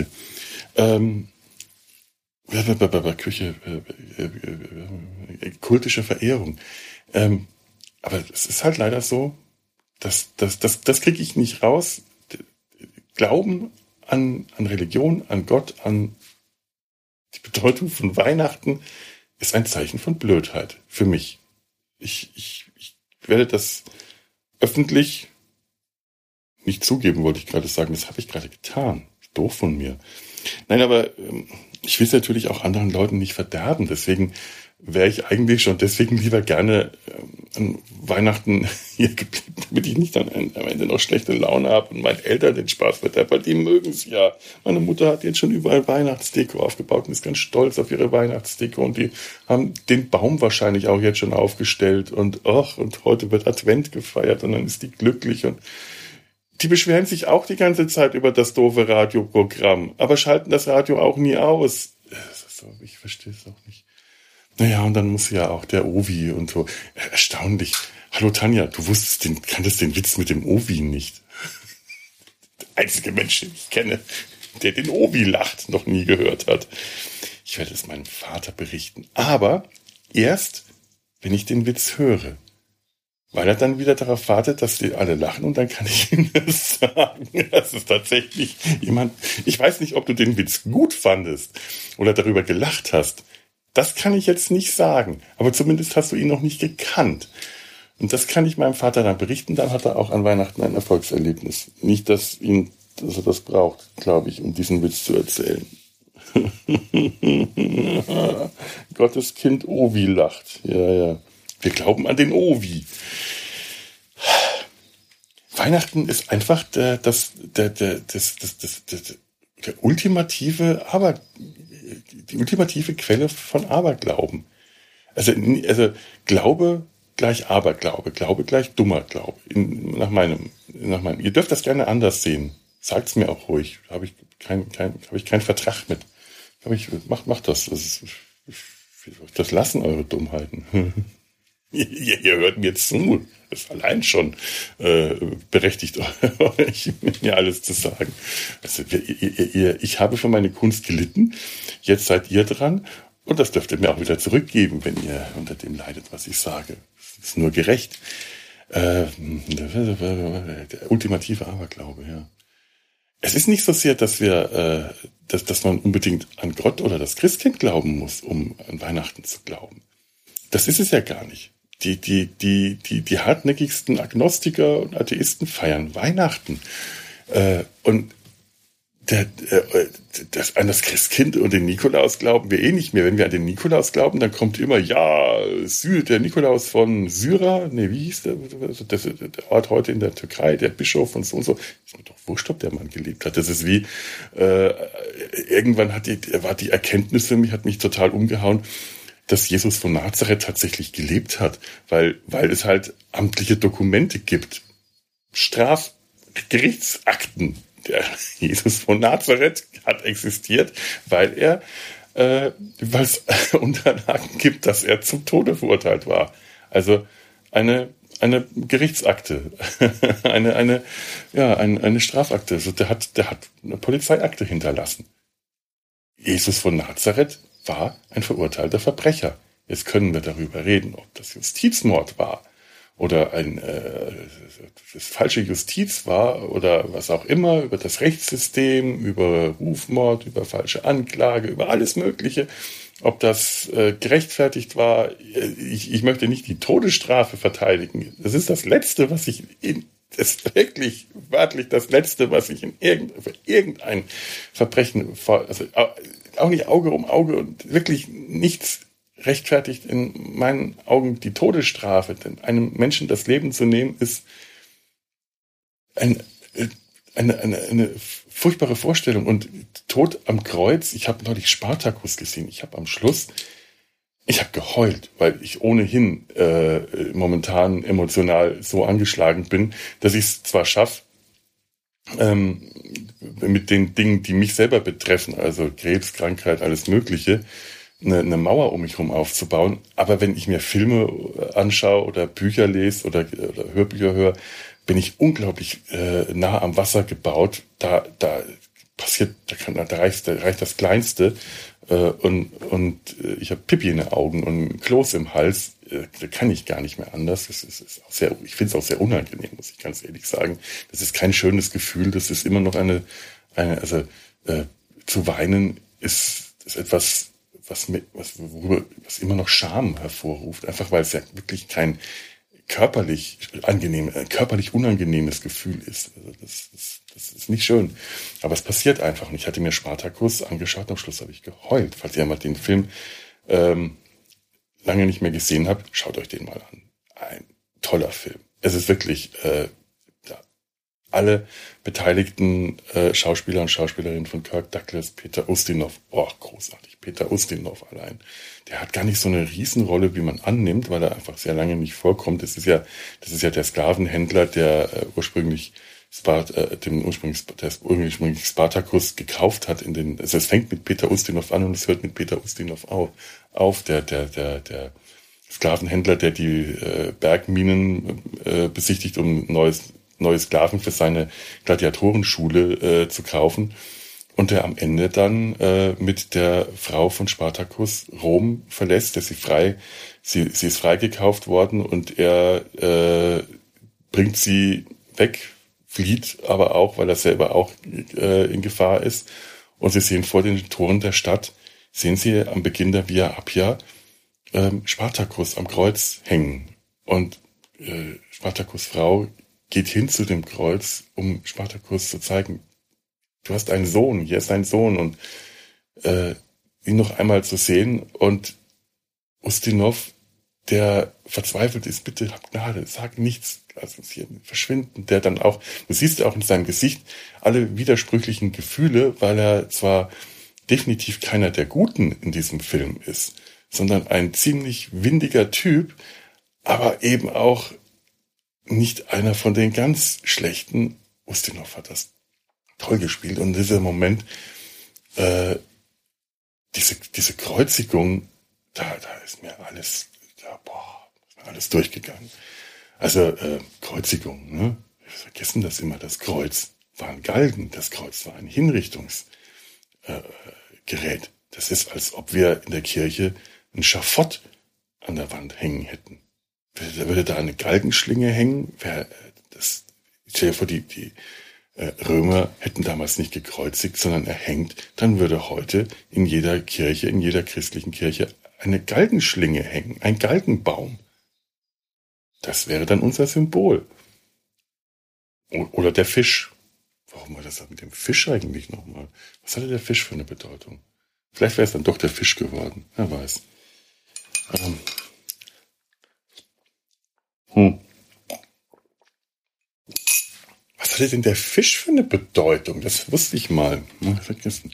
Küche, kultische Verehrung. Aber es ist halt leider so, das kriege ich nicht raus. Glauben an Religion, an Gott, an die Bedeutung von Weihnachten ist ein Zeichen von Blödheit für mich. Ich werde das öffentlich nicht zugeben, wollte ich gerade sagen. Das habe ich gerade getan. Doof von mir. Nein, aber ich will es natürlich auch anderen Leuten nicht verderben. Deswegen wäre ich eigentlich schon deswegen lieber gerne an Weihnachten hier geblieben, damit ich nicht dann am Ende noch schlechte Laune habe und meinen Eltern den Spaß verderbe, weil die mögen es ja. Meine Mutter hat jetzt schon überall Weihnachtsdeko aufgebaut und ist ganz stolz auf ihre Weihnachtsdeko und die haben den Baum wahrscheinlich auch jetzt schon aufgestellt und heute wird Advent gefeiert und dann ist die glücklich und die beschweren sich auch die ganze Zeit über das doofe Radioprogramm, aber schalten das Radio auch nie aus. Ich verstehe es auch nicht. Naja, und dann muss ja auch der Ovi und so. Erstaunlich. Hallo Tanja, du kanntest den Witz mit dem Ovi nicht. Der einzige Mensch, den ich kenne, der den Ovi lacht, noch nie gehört hat. Ich werde es meinem Vater berichten. Aber erst, wenn ich den Witz höre. Weil er dann wieder darauf wartet, dass die alle lachen und dann kann ich ihm das sagen. Das ist tatsächlich jemand. Ich weiß nicht, ob du den Witz gut fandest oder darüber gelacht hast. Das kann ich jetzt nicht sagen. Aber zumindest hast du ihn noch nicht gekannt. Und das kann ich meinem Vater dann berichten. Dann hat er auch an Weihnachten ein Erfolgserlebnis. Nicht, dass er das braucht, glaube ich, um diesen Witz zu erzählen. Gottes Kind Ovi lacht. Ja. Wir glauben an den Ovi. Weihnachten ist einfach der ultimative die ultimative Quelle von Aberglauben. Also Glaube gleich Aberglaube, Glaube gleich dummer Glaube. Nach meinem. Ihr dürft das gerne anders sehen. Sagt's mir auch ruhig. Habe ich keinen Vertrag mit. Macht das. Das lassen eure Dummheiten. Ihr hört mir zu. Das ist allein schon berechtigt, euch mir alles zu sagen. Also, ich habe für meine Kunst gelitten. Jetzt seid ihr dran. Und das dürft ihr mir auch wieder zurückgeben, wenn ihr unter dem leidet, was ich sage. Das ist nur gerecht. Der ultimative Aberglaube, ja. Es ist nicht so sehr, dass dass man unbedingt an Gott oder das Christkind glauben muss, um an Weihnachten zu glauben. Das ist es ja gar nicht. Die hartnäckigsten Agnostiker und Atheisten feiern Weihnachten. Und an das Christkind und den Nikolaus glauben wir eh nicht mehr. Wenn wir an den Nikolaus glauben, dann kommt immer, der Nikolaus von Syra, wie hieß der Ort heute in der Türkei, der Bischof und so. Ist mir doch wurscht, ob der Mann gelebt hat. Das ist wie, irgendwann war die Erkenntnis für mich, hat mich total umgehauen, dass Jesus von Nazareth tatsächlich gelebt hat, weil es halt amtliche Dokumente gibt. Strafgerichtsakten. Der Jesus von Nazareth hat existiert, weil es Unterlagen gibt, dass er zum Tode verurteilt war. Also eine Gerichtsakte, eine Strafakte. Also der hat eine Polizeiakte hinterlassen. Jesus von Nazareth war ein verurteilter Verbrecher. Jetzt können wir darüber reden, ob das Justizmord war oder das falsche Justiz war oder was auch immer, über das Rechtssystem, über Rufmord, über falsche Anklage, über alles Mögliche. Ob das gerechtfertigt war, ich möchte nicht die Todesstrafe verteidigen. Das ist das Letzte, was ich wirklich wörtlich das Letzte, was ich für irgendein Verbrechen, also auch nicht Auge um Auge und wirklich nichts rechtfertigt in meinen Augen die Todesstrafe. Denn einem Menschen das Leben zu nehmen, ist eine furchtbare Vorstellung. Und Tod am Kreuz, ich habe neulich Spartacus gesehen, ich habe geheult, weil ich ohnehin momentan emotional so angeschlagen bin, dass ich es zwar schaffe, mit den Dingen, die mich selber betreffen, also Krebs, Krankheit, alles Mögliche, eine Mauer um mich herum aufzubauen. Aber wenn ich mir Filme anschaue oder Bücher lese oder Hörbücher höre, bin ich unglaublich nah am Wasser gebaut. Da passiert, da reicht das Kleinste. Und ich habe Pipi in den Augen und ein Kloß im Hals. Da kann ich gar nicht mehr anders. Das ist auch ich finde es auch sehr unangenehm, muss ich ganz ehrlich sagen. Das ist kein schönes Gefühl. Das ist immer noch zu weinen ist etwas, was immer noch Scham hervorruft. Einfach weil es ja wirklich kein körperlich unangenehmes Gefühl ist. Also das ist nicht schön. Aber es passiert einfach. Und ich hatte mir Spartacus angeschaut und am Schluss habe ich geheult. Falls ihr mal den Film lange nicht mehr gesehen habt, schaut euch den mal an. Ein toller Film. Es ist wirklich alle beteiligten Schauspieler und Schauspielerinnen von Kirk Douglas, Peter Ustinov, großartig, Peter Ustinov allein. Der hat gar nicht so eine Riesenrolle, wie man annimmt, weil er einfach sehr lange nicht vorkommt. Das ist ja der Sklavenhändler, der ursprünglich Spartacus gekauft hat also es fängt mit Peter Ustinov an und es hört mit Peter Ustinov auf. Der Sklavenhändler, der die Bergminen besichtigt, um neue Sklaven für seine Gladiatorenschule zu kaufen. Und der am Ende dann mit der Frau von Spartacus Rom verlässt, sie ist freigekauft worden und er bringt sie weg, flieht aber auch, weil er selber auch in Gefahr ist. Und sie sehen vor den Toren der Stadt, sehen sie am Beginn der Via Appia Spartacus am Kreuz hängen. Und Spartacus Frau geht hin zu dem Kreuz, um Spartacus zu zeigen, du hast einen Sohn, hier ist dein Sohn, und ihn noch einmal zu sehen. Und Ustinov, der verzweifelt ist, bitte hab Gnade, sag nichts, lass uns hier verschwinden. Der dann auch, du siehst auch in seinem Gesicht alle widersprüchlichen Gefühle, weil er zwar definitiv keiner der Guten in diesem Film ist, sondern ein ziemlich windiger Typ, aber eben auch nicht einer von den ganz Schlechten. Ustinov hat das toll gespielt. Und dieser Moment, diese Kreuzigung, da ist mir alles durchgegangen. Also Kreuzigung, ne? Wir vergessen das immer. Das Kreuz war ein Galgen, das Kreuz war ein Hinrichtungsgerät. Das ist, als ob wir in der Kirche ein Schafott an der Wand hängen hätten. Würde da eine Galgenschlinge hängen, stell dir vor, die Römer hätten damals nicht gekreuzigt, sondern erhängt, dann würde heute in jeder Kirche, in jeder christlichen Kirche eine Galgenschlinge hängen, ein Galgenbaum. Das wäre dann unser Symbol. Oder der Fisch. Warum war das mit dem Fisch eigentlich nochmal? Was hatte der Fisch für eine Bedeutung? Vielleicht wäre es dann doch der Fisch geworden. Wer weiß. Was hatte denn der Fisch für eine Bedeutung? Das wusste ich mal. Vergessen.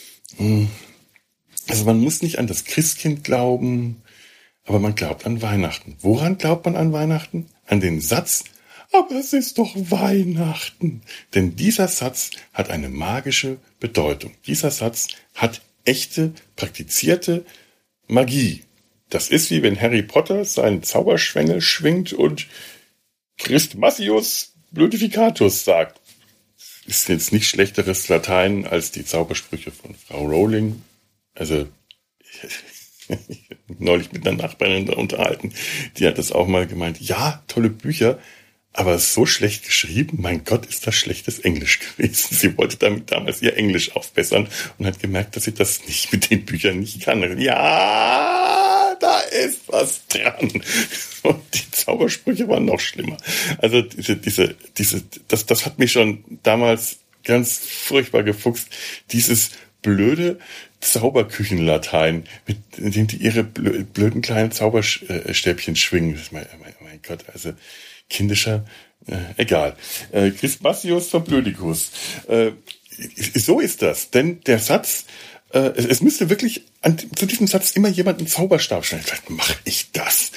Also man muss nicht an das Christkind glauben, aber man glaubt an Weihnachten. Woran glaubt man an Weihnachten? An den Satz, aber es ist doch Weihnachten. Denn dieser Satz hat eine magische Bedeutung. Dieser Satz hat echte, praktizierte Magie. Das ist wie wenn Harry Potter seinen Zauberschwengel schwingt und Christmassius Blutificatus sagt. Ist jetzt nicht schlechteres Latein als die Zaubersprüche von Frau Rowling. Also ich neulich mit einer Nachbarin unterhalten, die hat das auch mal gemeint. Ja, tolle Bücher, aber so schlecht geschrieben, mein Gott, ist das schlechtes Englisch gewesen. Sie wollte damit damals ihr Englisch aufbessern und hat gemerkt, dass sie das nicht mit den Büchern nicht kann. Ja, da ist was dran. Und die Zaubersprüche waren noch schlimmer. Also das hat mich schon damals ganz furchtbar gefuchst. Dieses blöde Zauberküchenlatein, mit dem die ihre blöden kleinen Zauberstäbchen schwingen. Mein Gott, also kindischer, egal. Christmassius Verblödikus. So ist das, denn der Satz, es müsste wirklich zu diesem Satz immer jemand einen Zauberstab stellen. Vielleicht mache ich das.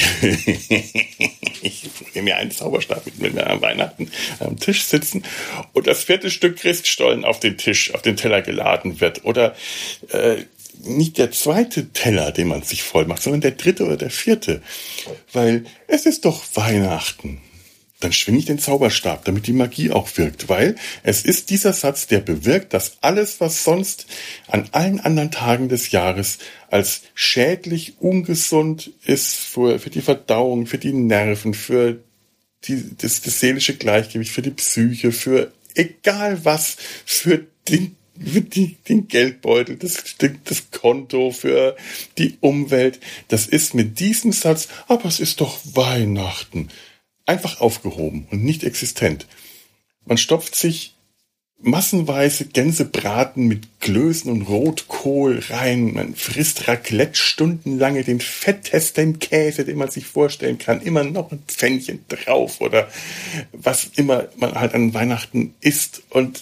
Ich nehme mir einen Zauberstab mit, wenn wir am Weihnachten am Tisch sitzen und das 4. Stück Christstollen auf den Teller geladen wird. Oder nicht der zweite Teller, den man sich voll macht, sondern der dritte oder der vierte. Weil es ist doch Weihnachten. Dann schwinge ich den Zauberstab, damit die Magie auch wirkt. Weil es ist dieser Satz, der bewirkt, dass alles, was sonst an allen anderen Tagen des Jahres als schädlich, ungesund ist für die Verdauung, für die Nerven, für das seelische Gleichgewicht, für die Psyche, für egal was, für den Geldbeutel, das Konto, für die Umwelt. Das ist mit diesem Satz, aber es ist doch Weihnachten, einfach aufgehoben und nicht existent. Man stopft sich massenweise Gänsebraten mit Klößen und Rotkohl rein. Man frisst Raclette stundenlange, den fettesten Käse, den man sich vorstellen kann. Immer noch ein Pfännchen drauf oder was immer man halt an Weihnachten isst. Und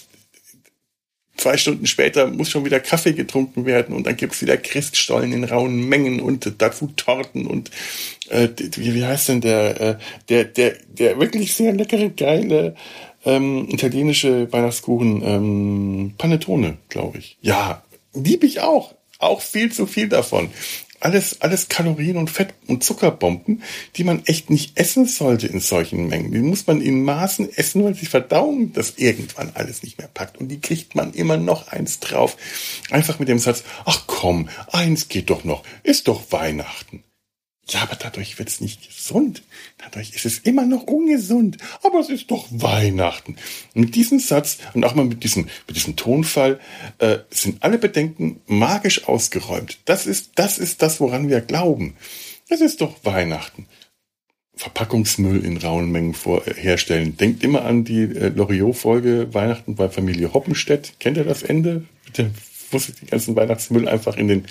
2 Stunden später muss schon wieder Kaffee getrunken werden und dann gibt's wieder Christstollen in rauen Mengen und dazu Torten und wie heißt denn der wirklich sehr leckere, geile italienische Weihnachtskuchen, Panettone, glaube ich. Ja, liebe ich auch. Auch viel zu viel davon. Alles Kalorien und Fett- und Zuckerbomben, die man echt nicht essen sollte in solchen Mengen. Die muss man in Maßen essen, weil die Verdauung das irgendwann alles nicht mehr packt. Und die kriegt man immer noch eins drauf. Einfach mit dem Satz, ach komm, eins geht doch noch, ist doch Weihnachten. Ja, aber dadurch wird's nicht gesund. Dadurch ist es immer noch ungesund. Aber es ist doch Weihnachten. Und mit diesem Satz und auch mal mit diesem Tonfall sind alle Bedenken magisch ausgeräumt. Das ist das, woran wir glauben. Es ist doch Weihnachten. Verpackungsmüll in rauen Mengen herstellen. Denkt immer an die Loriot-Folge Weihnachten bei Familie Hoppenstedt. Kennt ihr das Ende? Bitte muss ich den ganzen Weihnachtsmüll einfach in den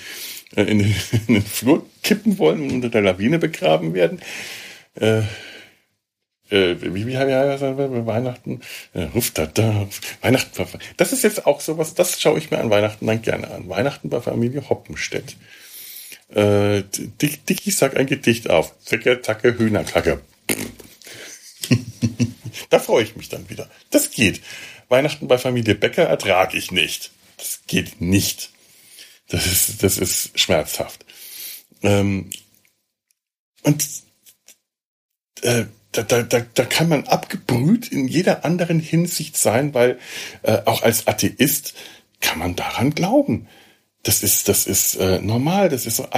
Flur kippen wollen und unter der Lawine begraben werden. Wie heißt das? Weihnachten? Weihnachten. Das ist jetzt auch sowas, das schaue ich mir an Weihnachten dann gerne an. Weihnachten bei Familie Hoppenstedt. Dicky sagt ein Gedicht auf. Zicke, Zacke, Hühnerkacke. Da freue ich mich dann wieder. Das geht. Weihnachten bei Familie Becker ertrage ich nicht. Das geht nicht. Das ist schmerzhaft. Da kann man abgebrüht in jeder anderen Hinsicht sein, weil auch als Atheist kann man daran glauben. Das ist normal, das ist so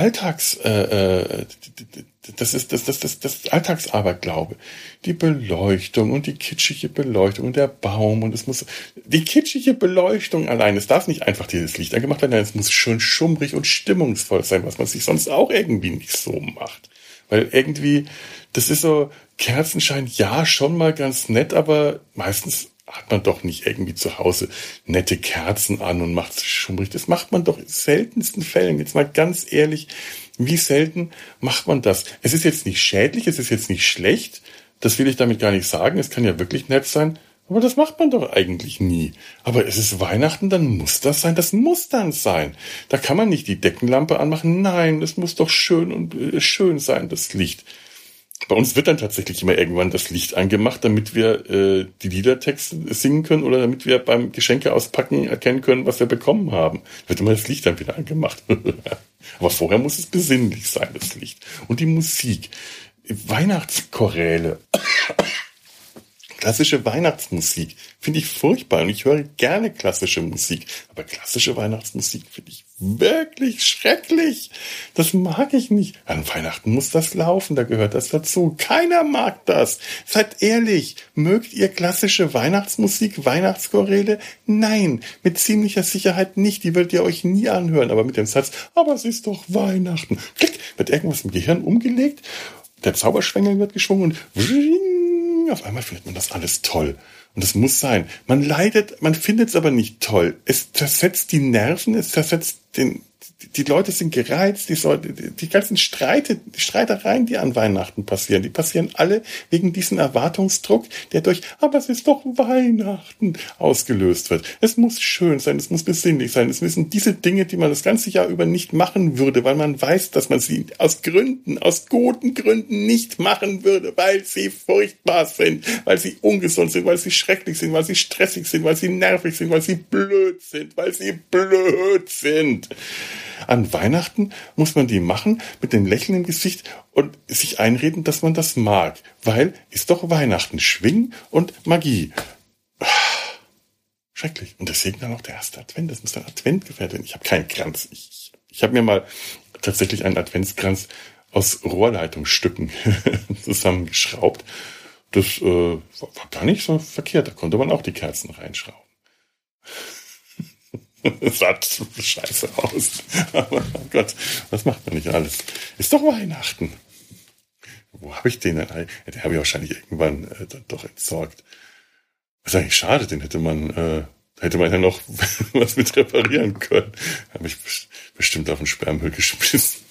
das Alltagsaberglaube. Die Beleuchtung und die kitschige Beleuchtung und der Baum und die kitschige Beleuchtung allein, es darf nicht einfach dieses Licht angemacht werden, es muss schön schummrig und stimmungsvoll sein, was man sich sonst auch irgendwie nicht so macht. Weil irgendwie, das ist so, Kerzenschein, ja, schon mal ganz nett, aber meistens hat man doch nicht irgendwie zu Hause nette Kerzen an und macht es schummrig. Das macht man doch in seltensten Fällen. Jetzt mal ganz ehrlich, wie selten macht man das? Es ist jetzt nicht schädlich, es ist jetzt nicht schlecht. Das will ich damit gar nicht sagen. Es kann ja wirklich nett sein. Aber das macht man doch eigentlich nie. Aber es ist Weihnachten, dann muss das sein. Das muss dann sein. Da kann man nicht die Deckenlampe anmachen. Nein, das muss doch schön sein, das Licht. Bei uns wird dann tatsächlich immer irgendwann das Licht angemacht, damit wir die Liedertexte singen können oder damit wir beim Geschenke auspacken erkennen können, was wir bekommen haben. Wird immer das Licht dann wieder angemacht. Aber vorher muss es besinnlich sein, das Licht. Und die Musik. Weihnachtschoräle. Klassische Weihnachtsmusik finde ich furchtbar und ich höre gerne klassische Musik. Aber klassische Weihnachtsmusik finde ich wirklich schrecklich. Das mag ich nicht. An Weihnachten muss das laufen, da gehört das dazu. Keiner mag das. Seid ehrlich, mögt ihr klassische Weihnachtsmusik, Weihnachtschoräle? Nein, mit ziemlicher Sicherheit nicht. Die werdet ihr euch nie anhören. Aber mit dem Satz, aber es ist doch Weihnachten. Klick, wird irgendwas im Gehirn umgelegt, der Zauberschwengel wird geschwungen und auf einmal findet man das alles toll. Und es muss sein. Man leidet, man findet es aber nicht toll. Es zersetzt die Nerven, es zersetzt die Leute sind gereizt, die ganzen Streitereien, die an Weihnachten passieren, die passieren alle wegen diesem Erwartungsdruck, der aber es ist doch Weihnachten ausgelöst wird. Es muss schön sein, es muss besinnlich sein. Es müssen diese Dinge, die man das ganze Jahr über nicht machen würde, weil man weiß, dass man sie aus guten Gründen nicht machen würde, weil sie furchtbar sind, weil sie ungesund sind, weil sie schrecklich sind, weil sie stressig sind, weil sie nervig sind, weil sie blöd sind. an Weihnachten muss man die machen mit dem Lächeln im Gesicht und sich einreden, dass man das mag. Weil ist doch Weihnachten, Schwingen und Magie. Schrecklich. Und deswegen dann auch der erste Advent. Das muss dann Advent gefeiert werden. Ich habe keinen Kranz. Ich habe mir mal tatsächlich einen Adventskranz aus Rohrleitungsstücken zusammengeschraubt. Das war gar nicht so verkehrt. Da konnte man auch die Kerzen reinschrauben. Das sah scheiße aus. Aber oh Gott, was macht man nicht alles? Ist doch Weihnachten. Wo habe ich den denn? Den habe ich wahrscheinlich irgendwann dann doch entsorgt. Das ist eigentlich schade, den hätte man ja noch was mit reparieren können. Habe ich bestimmt auf den Sperrmüll geschmissen.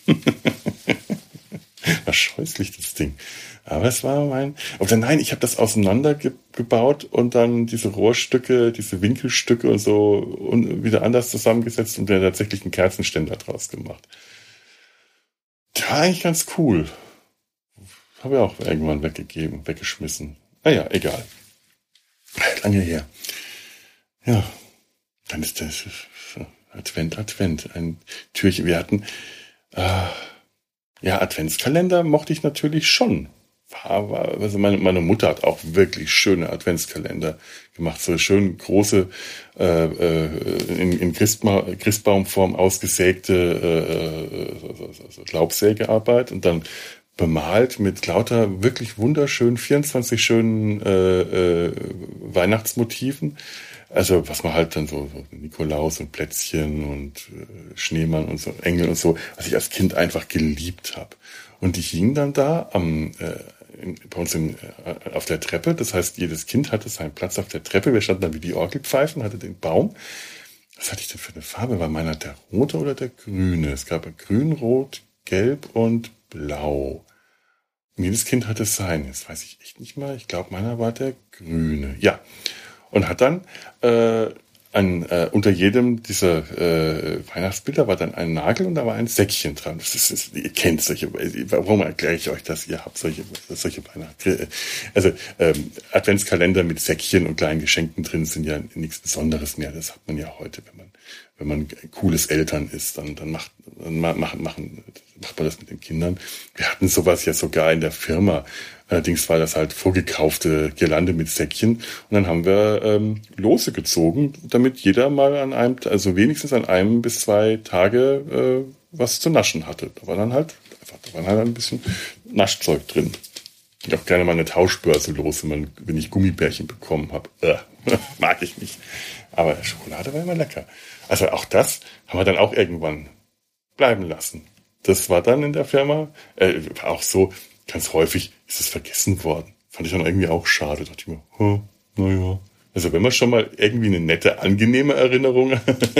War scheußlich, das Ding. Aber es war oder nein, ich habe das auseinandergebaut und dann diese Rohrstücke, diese Winkelstücke und so und wieder anders zusammengesetzt und dann tatsächlich einen Kerzenständer draus gemacht. Der war eigentlich ganz cool. Habe ich auch irgendwann weggeschmissen. Naja, egal. Lange her. Ja, dann ist das Advent. Ein Türchen. Wir hatten, Adventskalender mochte ich natürlich schon. Also meine Mutter hat auch wirklich schöne Adventskalender gemacht. So schön große, in Christbaumform ausgesägte Laubsägearbeit und dann bemalt mit lauter wirklich wunderschönen 24 schönen Weihnachtsmotiven. Also was man halt dann so Nikolaus und Plätzchen und Schneemann und so Engel und so, was ich als Kind einfach geliebt habe. Und die hingen dann da bei uns auf der Treppe. Das heißt, jedes Kind hatte seinen Platz auf der Treppe. Wir standen dann wie die Orgelpfeifen, hatte den Baum. Was hatte ich denn für eine Farbe? War meiner der rote oder der grüne? Es gab grün, rot, gelb und blau. Und jedes Kind hatte sein. Jetzt weiß ich echt nicht mal. Ich glaube, meiner war der grüne. Ja. Und hat dann unter jedem dieser Weihnachtsbilder war dann ein Nagel und da war ein Säckchen dran. Ihr kennt solche, warum erkläre ich euch das? Ihr habt solche Weihnachten. Also Adventskalender mit Säckchen und kleinen Geschenken drin sind ja nichts Besonderes mehr. Das hat man ja heute, wenn man cooles Eltern ist, dann macht man das mit den Kindern. Wir hatten sowas ja sogar in der Firma. Allerdings war das halt vorgekaufte Girlande mit Säckchen. Und dann haben wir Lose gezogen, damit jeder mal wenigstens an einem bis 2 Tage was zu naschen hatte. Da war dann halt ein bisschen Naschzeug drin. Ich auch gerne mal eine Tauschbörse los, wenn ich Gummibärchen bekommen habe. Mag ich nicht. Aber Schokolade war immer lecker. Also auch das haben wir dann auch irgendwann bleiben lassen. Das war dann in der Firma auch so, ganz häufig ist es vergessen worden. Fand ich dann irgendwie auch schade. Da dachte ich mir, naja. Also wenn man schon mal irgendwie eine nette, angenehme Erinnerung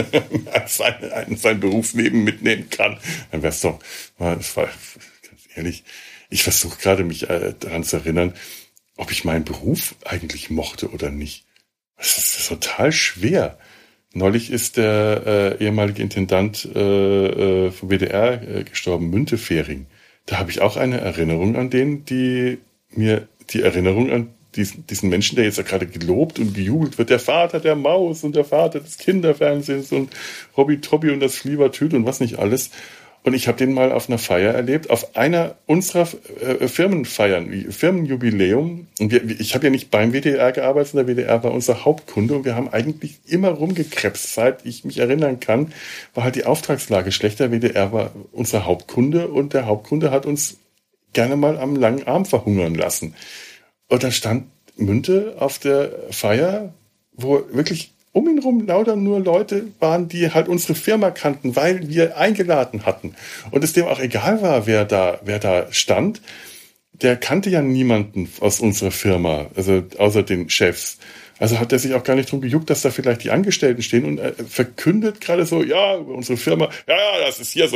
an sein Berufsleben mitnehmen kann, dann wäre es doch, das war ganz ehrlich, ich versuche gerade mich daran zu erinnern, ob ich meinen Beruf eigentlich mochte oder nicht. Das ist total schwer. Neulich ist der ehemalige Intendant vom WDR gestorben, Müntefering. Da habe ich auch eine Erinnerung an den, die mir die Erinnerung an diesen Menschen, der jetzt ja gerade gelobt und gejubelt wird, der Vater der Maus und der Vater des Kinderfernsehens und Hobby Tobby und das Flievertüt und was nicht alles. Und ich habe den mal auf einer Feier erlebt, auf einer unserer Firmenfeiern, Firmenjubiläum. Und ich habe ja nicht beim WDR gearbeitet, der WDR war unser Hauptkunde und wir haben eigentlich immer rumgekrebst. Seit ich mich erinnern kann, war halt die Auftragslage schlecht. Der WDR war unser Hauptkunde und der Hauptkunde hat uns gerne mal am langen Arm verhungern lassen. Und da stand Münte auf der Feier, wo wirklich um ihn rum lauter nur Leute waren, die halt unsere Firma kannten, weil wir eingeladen hatten. Und es dem auch egal war, wer da stand. Der kannte ja niemanden aus unserer Firma, also außer den Chefs. Also hat er sich auch gar nicht drum gejuckt, dass da vielleicht die Angestellten stehen und verkündet gerade so, ja, unsere Firma, ja, das ist hier so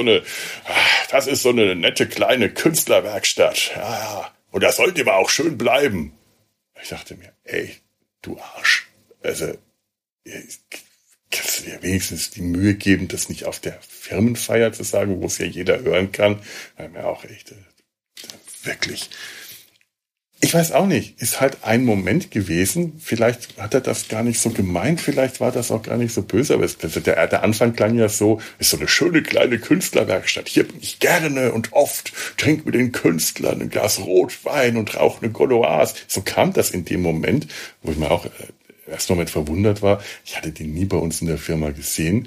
eine nette kleine Künstlerwerkstatt. Ja. Und das sollte aber auch schön bleiben. Ich dachte mir, ey, du Arsch. Also, kannst du dir wenigstens die Mühe geben, das nicht auf der Firmenfeier zu sagen, wo es ja jeder hören kann? Weil mir auch echt, wirklich. Ich weiß auch nicht. Ist halt ein Moment gewesen. Vielleicht hat er das gar nicht so gemeint. Vielleicht war das auch gar nicht so böse. Aber der Anfang klang ja so, ist so eine schöne kleine Künstlerwerkstatt. Hier bin ich gerne und oft. Trink mit den Künstlern ein Glas Rotwein und rauche eine Gauloise. So kam das in dem Moment, wo ich mir auch erst Moment verwundert war. Ich hatte den nie bei uns in der Firma gesehen.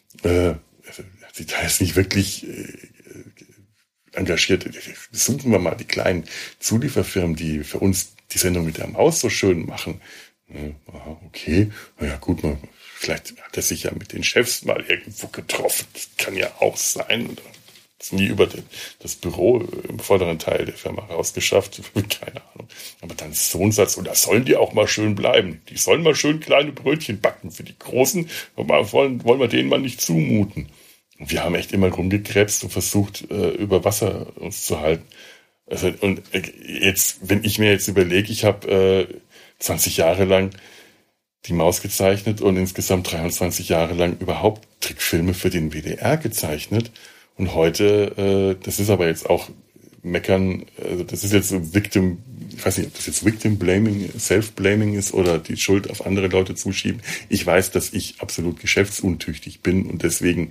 Hat sich da jetzt nicht wirklich engagiert. Suchen wir mal die kleinen Zulieferfirmen, die für uns die Sendung mit der Maus so schön machen. Okay, naja gut, vielleicht hat er sich ja mit den Chefs mal irgendwo getroffen. Das kann ja auch sein. Und ist nie über das Büro im vorderen Teil der Firma rausgeschafft. Keine Ahnung. Aber dann so ein Satz, und da sollen die auch mal schön bleiben. Die sollen mal schön kleine Brötchen backen. Für die Großen wollen wir denen mal nicht zumuten. Und wir haben echt immer rumgekrebst und versucht, über Wasser uns zu halten. Also, und jetzt, wenn ich mir jetzt überlege, ich habe 20 Jahre lang die Maus gezeichnet und insgesamt 23 Jahre lang überhaupt Trickfilme für den WDR gezeichnet. Und heute, das ist aber jetzt auch Meckern, also das ist jetzt so Victim, ich weiß nicht, ob das jetzt Victim Blaming, Self-Blaming ist oder die Schuld auf andere Leute zuschieben. Ich weiß, dass ich absolut geschäftsuntüchtig bin und deswegen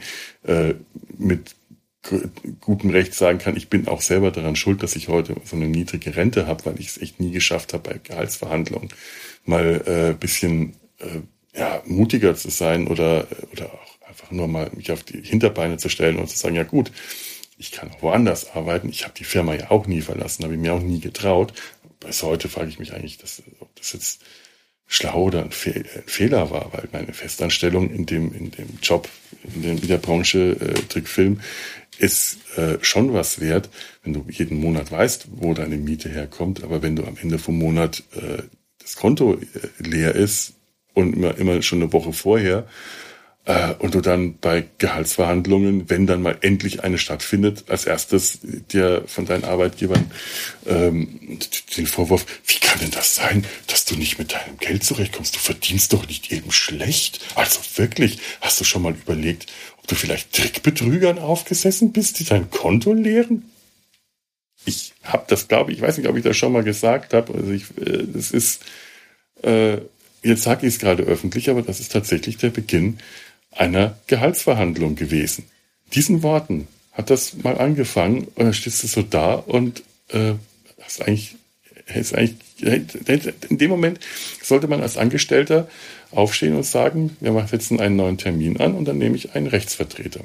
mit gutem Recht sagen kann, ich bin auch selber daran schuld, dass ich heute so eine niedrige Rente habe, weil ich es echt nie geschafft habe, bei Gehaltsverhandlungen mal bisschen mutiger zu sein oder auch einfach nur mal mich auf die Hinterbeine zu stellen und zu sagen, ja gut, ich kann auch woanders arbeiten. Ich habe die Firma ja auch nie verlassen, habe ich mir auch nie getraut. Bis heute frage ich mich eigentlich, ob das jetzt schlau oder ein Fehler war, weil meine Festanstellung in dem Job, in der Branche Trickfilm ist schon was wert, wenn du jeden Monat weißt, wo deine Miete herkommt. Aber wenn du am Ende vom Monat das Konto leer ist und immer schon eine Woche vorher, und du dann bei Gehaltsverhandlungen, wenn dann mal endlich eine stattfindet, als erstes dir von deinen Arbeitgebern den Vorwurf, wie kann denn das sein, dass du nicht mit deinem Geld zurechtkommst? Du verdienst doch nicht eben schlecht. Also wirklich, hast du schon mal überlegt, ob du vielleicht Trickbetrügern aufgesessen bist, die dein Konto leeren? Ich habe das, glaube ich, weiß nicht, ob ich das schon mal gesagt habe. Also das ist, jetzt sage ich es gerade öffentlich, aber das ist tatsächlich der Beginn einer Gehaltsverhandlung gewesen. Diesen Worten hat das mal angefangen und dann stehst du so da und in dem Moment sollte man als Angestellter aufstehen und sagen, wir setzen einen neuen Termin an und dann nehme ich einen Rechtsvertreter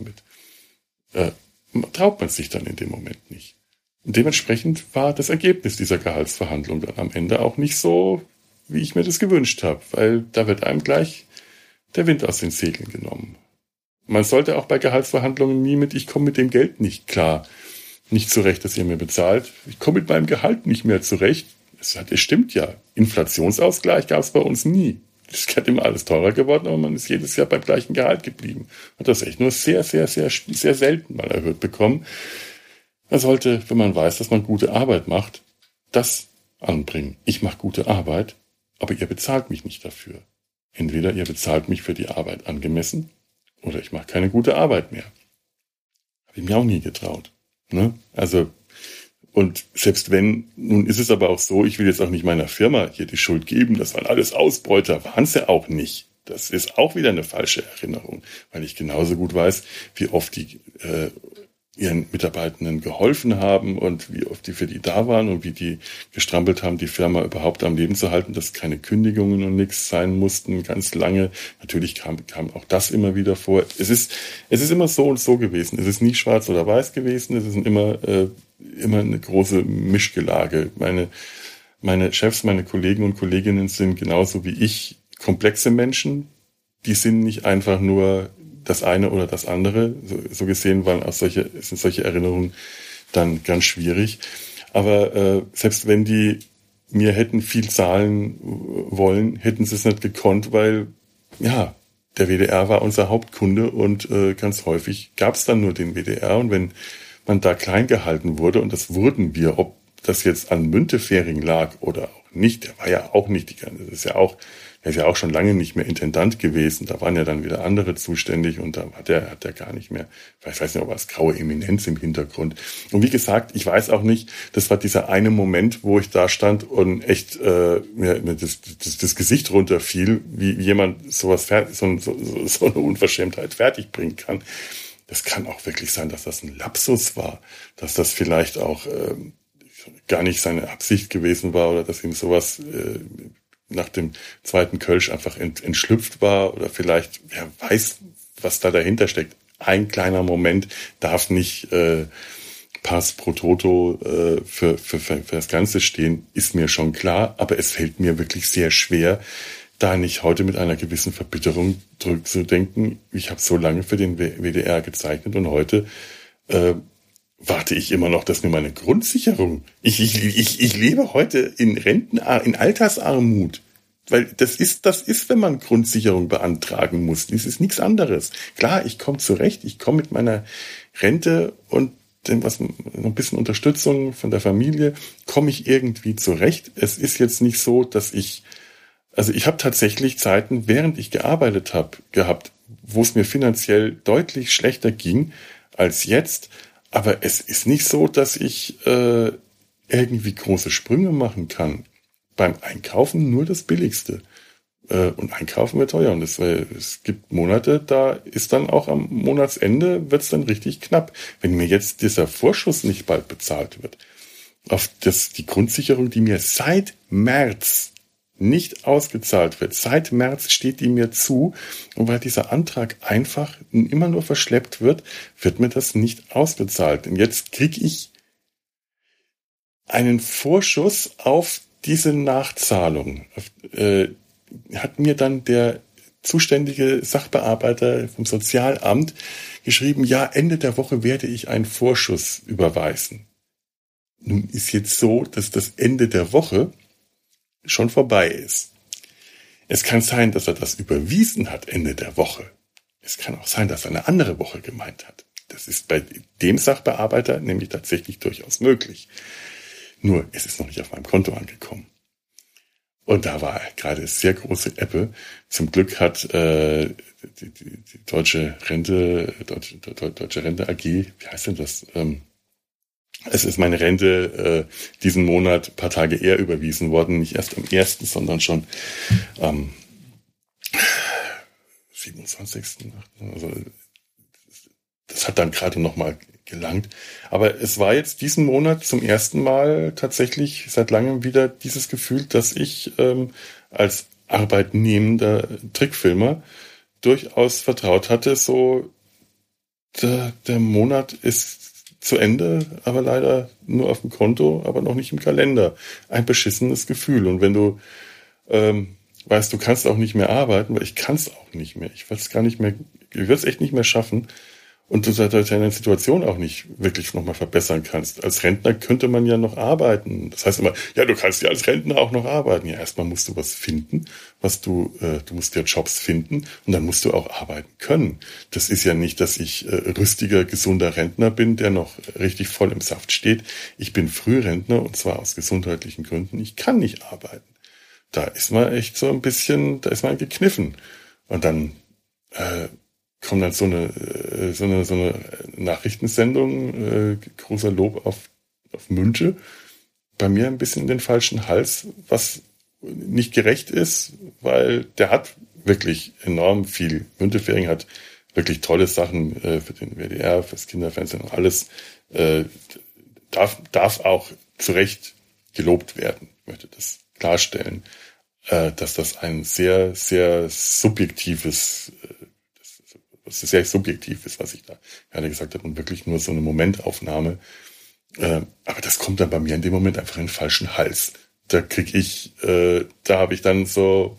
mit. Traut man sich dann in dem Moment nicht. Und dementsprechend war das Ergebnis dieser Gehaltsverhandlung dann am Ende auch nicht so, wie ich mir das gewünscht habe, weil da wird einem gleich der Wind aus den Segeln genommen. Man sollte auch bei Gehaltsverhandlungen nie ich komme mit dem Geld nicht klar, nicht zurecht, dass ihr mir bezahlt. Ich komme mit meinem Gehalt nicht mehr zurecht. Es stimmt ja. Inflationsausgleich gab es bei uns nie. Es ist immer alles teurer geworden, aber man ist jedes Jahr beim gleichen Gehalt geblieben. Hat das echt nur sehr, sehr, sehr, sehr selten mal erhöht bekommen. Man sollte, wenn man weiß, dass man gute Arbeit macht, das anbringen. Ich mache gute Arbeit, aber ihr bezahlt mich nicht dafür. Entweder ihr bezahlt mich für die Arbeit angemessen oder ich mache keine gute Arbeit mehr. Habe ich mir auch nie getraut. Ne? Also, und selbst wenn, nun ist es aber auch so, ich will jetzt auch nicht meiner Firma hier die Schuld geben, das waren alles Ausbeuter, waren es ja auch nicht. Das ist auch wieder eine falsche Erinnerung, weil ich genauso gut weiß, wie oft die ihren Mitarbeitenden geholfen haben und wie oft die für die da waren und wie die gestrampelt haben, die Firma überhaupt am Leben zu halten, dass keine Kündigungen und nichts sein mussten, ganz lange. Natürlich kam auch das immer wieder vor. Es ist immer so und so gewesen. Es ist nie schwarz oder weiß gewesen. Es ist immer eine große Mischgelage. Meine Chefs, meine Kollegen und Kolleginnen sind genauso wie ich komplexe Menschen. Die sind nicht einfach nur das eine oder das andere. So gesehen sind solche Erinnerungen dann ganz schwierig. Aber selbst wenn die mir hätten viel zahlen wollen, hätten sie es nicht gekonnt, weil ja, der WDR war unser Hauptkunde und ganz häufig gab es dann nur den WDR. Und wenn man da klein gehalten wurde, und das wurden wir, ob das jetzt an Müntefering lag oder auch nicht, der war ja auch nicht das ist ja auch er ist ja auch schon lange nicht mehr Intendant gewesen. Da waren ja dann wieder andere zuständig und da hat er gar nicht mehr, ich weiß nicht, ob er als graue Eminenz im Hintergrund. Und wie gesagt, ich weiß auch nicht, das war dieser eine Moment, wo ich da stand und echt mir das Gesicht runterfiel, wie jemand sowas so eine Unverschämtheit fertig bringen kann. Das kann auch wirklich sein, dass das ein Lapsus war, dass das vielleicht auch gar nicht seine Absicht gewesen war oder dass ihm sowas nach dem zweiten Kölsch einfach entschlüpft war oder vielleicht, wer weiß, was da dahinter steckt. Ein kleiner Moment darf nicht Pass pro Toto für das Ganze stehen, ist mir schon klar, aber es fällt mir wirklich sehr schwer, da nicht heute mit einer gewissen Verbitterung zurückzudenken. Ich habe so lange für den WDR gezeichnet und heute warte ich immer noch, dass mir meine Grundsicherung. Ich lebe heute in Altersarmut. Weil das ist, wenn man Grundsicherung beantragen muss. Das ist nichts anderes. Klar, ich komme zurecht, ich komme mit meiner Rente und noch ein bisschen Unterstützung von der Familie, komme ich irgendwie zurecht. Es ist jetzt nicht so, dass ich habe tatsächlich Zeiten, während ich gearbeitet habe, gehabt, wo es mir finanziell deutlich schlechter ging als jetzt. Aber es ist nicht so, dass ich irgendwie große Sprünge machen kann. Beim Einkaufen nur das Billigste. Und Einkaufen wird teuer. Und es gibt Monate, da ist dann auch am Monatsende wird's dann richtig knapp. Wenn mir jetzt dieser Vorschuss nicht bald bezahlt wird, auf die Grundsicherung, die mir seit März nicht ausgezahlt wird. Seit März steht die mir zu. Und weil dieser Antrag einfach immer nur verschleppt wird mir das nicht ausgezahlt. Und jetzt kriege ich einen Vorschuss auf diese Nachzahlung. Hat mir dann der zuständige Sachbearbeiter vom Sozialamt geschrieben, ja, Ende der Woche werde ich einen Vorschuss überweisen. Nun ist jetzt so, dass das Ende der Woche schon vorbei ist. Es kann sein, dass er das überwiesen hat Ende der Woche. Es kann auch sein, dass er eine andere Woche gemeint hat. Das ist bei dem Sachbearbeiter nämlich tatsächlich durchaus möglich. Nur, es ist noch nicht auf meinem Konto angekommen. Und da war gerade sehr große Ebbe. Zum Glück hat die Deutsche Rente AG, wie heißt denn das? Es ist meine Rente diesen Monat ein paar Tage eher überwiesen worden. Nicht erst am 1., sondern schon am 27. Also das hat dann gerade nochmal gelangt. Aber es war jetzt diesen Monat zum ersten Mal tatsächlich seit langem wieder dieses Gefühl, dass ich als arbeitnehmender Trickfilmer durchaus vertraut hatte, so der Monat ist zu Ende, aber leider nur auf dem Konto, aber noch nicht im Kalender. Ein beschissenes Gefühl. Und wenn du weißt, du kannst auch nicht mehr arbeiten, weil ich kann es auch nicht mehr. Ich will es echt nicht mehr schaffen. Und du deine Situation auch nicht wirklich nochmal verbessern kannst. Als Rentner könnte man ja noch arbeiten. Das heißt immer, ja, du kannst ja als Rentner auch noch arbeiten. Ja, erstmal musst du was finden, du musst ja Jobs finden und dann musst du auch arbeiten können. Das ist ja nicht, dass ich rüstiger, gesunder Rentner bin, der noch richtig voll im Saft steht. Ich bin Frührentner und zwar aus gesundheitlichen Gründen. Ich kann nicht arbeiten. Da ist man echt so ein bisschen, da ist man gekniffen. Und dann kommt dann so eine Nachrichtensendung, großer Lob auf Münche, bei mir ein bisschen in den falschen Hals, was nicht gerecht ist, weil der hat wirklich enorm viel. Müntefering hat wirklich tolle Sachen für den WDR, fürs Kinderfernsehen und alles. Darf auch zu Recht gelobt werden. Ich möchte das klarstellen, dass das ein sehr, sehr subjektives das ist sehr subjektiv ist, was ich da gerade gesagt habe und wirklich nur so eine Momentaufnahme. Aber das kommt dann bei mir in dem Moment einfach in den falschen Hals. Da habe ich dann so,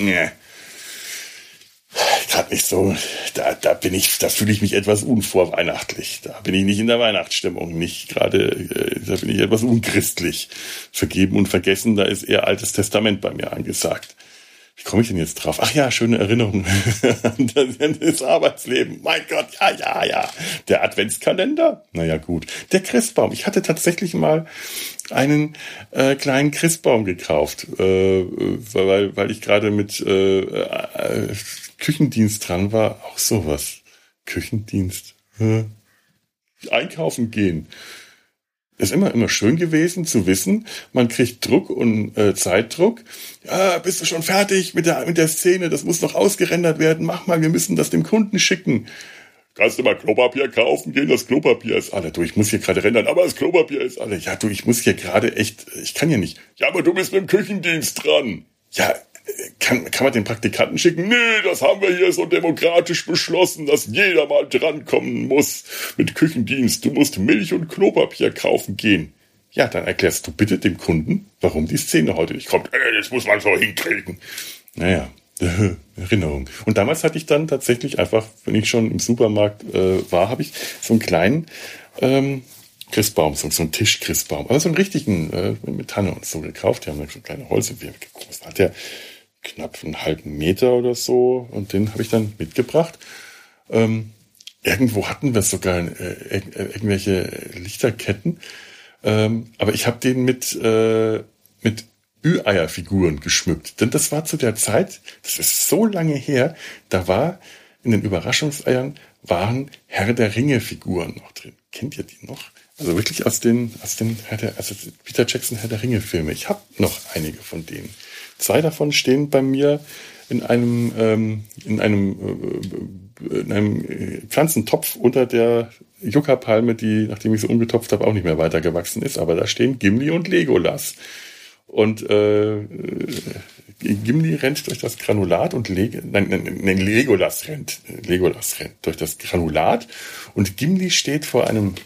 gerade nicht so, da fühle ich mich etwas unvorweihnachtlich. Da bin ich nicht in der Weihnachtsstimmung, da bin ich etwas unchristlich. Vergeben und vergessen, da ist eher Altes Testament bei mir angesagt. Wie komme ich denn jetzt drauf? Ach ja, schöne Erinnerung an das Arbeitsleben. Mein Gott, ja. Der Adventskalender? Naja, gut. Der Christbaum. Ich hatte tatsächlich mal einen kleinen Christbaum gekauft, weil ich gerade mit Küchendienst dran war. Auch sowas. Küchendienst. Einkaufen gehen. Ist immer schön gewesen zu wissen, man kriegt Druck und Zeitdruck. Ja, bist du schon fertig mit der Szene? Das muss noch ausgerendert werden. Mach mal, wir müssen das dem Kunden schicken. Kannst du mal Klopapier kaufen gehen? Das Klopapier ist alle. Du, ich muss hier gerade rendern, aber das Klopapier ist alle. Ja, du, ich muss hier gerade echt, ich kann ja nicht. Ja, aber du bist mit dem Küchendienst dran. Ja, kann man den Praktikanten schicken? Nee, das haben wir hier so demokratisch beschlossen, dass jeder mal drankommen muss mit Küchendienst. Du musst Milch und Klopapier kaufen gehen. Ja, dann erklärst du bitte dem Kunden, warum die Szene heute nicht kommt. Das muss man so hinkriegen. Naja, Erinnerung. Und damals hatte ich dann tatsächlich einfach, wenn ich schon im Supermarkt war, habe ich so einen kleinen Christbaum, so einen Tischchristbaum, aber so einen richtigen mit Tanne und so gekauft. Die haben dann so kleine Holz. Wie groß war der? Knapp einen halben Meter oder so. Und den habe ich dann mitgebracht. Irgendwo hatten wir sogar irgendwelche Lichterketten. Aber ich habe den mit Ü-Eier-Figuren geschmückt. Denn das war zu der Zeit, das ist so lange her, da war in den Überraschungseiern waren Herr der Ringe-Figuren noch drin. Kennt ihr die noch? Also wirklich aus den Peter Jackson Herr der Ringe-Filme. Ich habe noch einige von denen. 2 davon stehen bei mir in einem Pflanzentopf unter der Yucca-Palme, die, nachdem ich sie umgetopft habe, auch nicht mehr weitergewachsen ist. Aber da stehen Gimli und Legolas. Und Gimli rennt durch das Granulat und Legolas rennt durch das Granulat und Gimli steht vor einem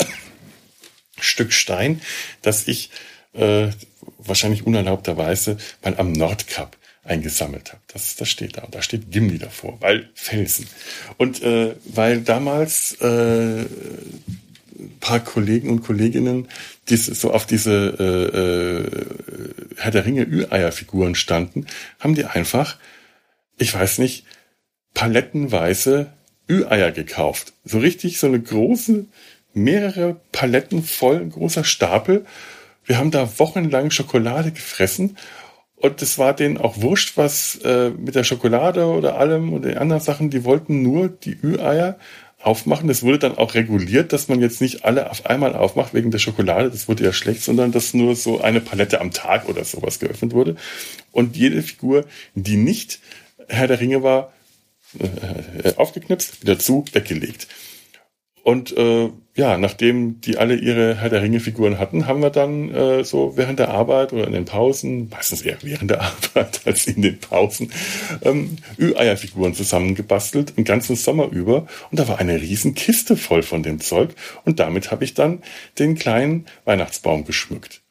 Stück Stein, das ich wahrscheinlich unerlaubterweise mal am Nordkap eingesammelt habe. Das steht da. Und da steht Gimli davor, weil Felsen. Und weil damals ein paar Kollegen und Kolleginnen so auf diese Herr der Ringe Ü-Eier-Figuren standen, haben die einfach, ich weiß nicht, palettenweise Ü-Eier gekauft. So richtig, so eine große, mehrere Paletten voll, ein großer Stapel. Wir haben da wochenlang Schokolade gefressen und es war denen auch wurscht, was mit der Schokolade oder allem und den anderen Sachen, die wollten nur die Ü-Eier aufmachen. Das wurde dann auch reguliert, dass man jetzt nicht alle auf einmal aufmacht wegen der Schokolade, das wurde ja schlecht, sondern dass nur so eine Palette am Tag oder sowas geöffnet wurde. Und jede Figur, die nicht Herr der Ringe war, aufgeknipst, wieder zu, weggelegt. Und nachdem die alle ihre Herr der Ringe-Figuren hatten, haben wir dann so während der Arbeit oder in den Pausen, meistens eher während der Arbeit als in den Pausen, Ü-Eier-Figuren zusammengebastelt, den ganzen Sommer über. Und da war eine riesen Kiste voll von dem Zeug. Und damit habe ich dann den kleinen Weihnachtsbaum geschmückt.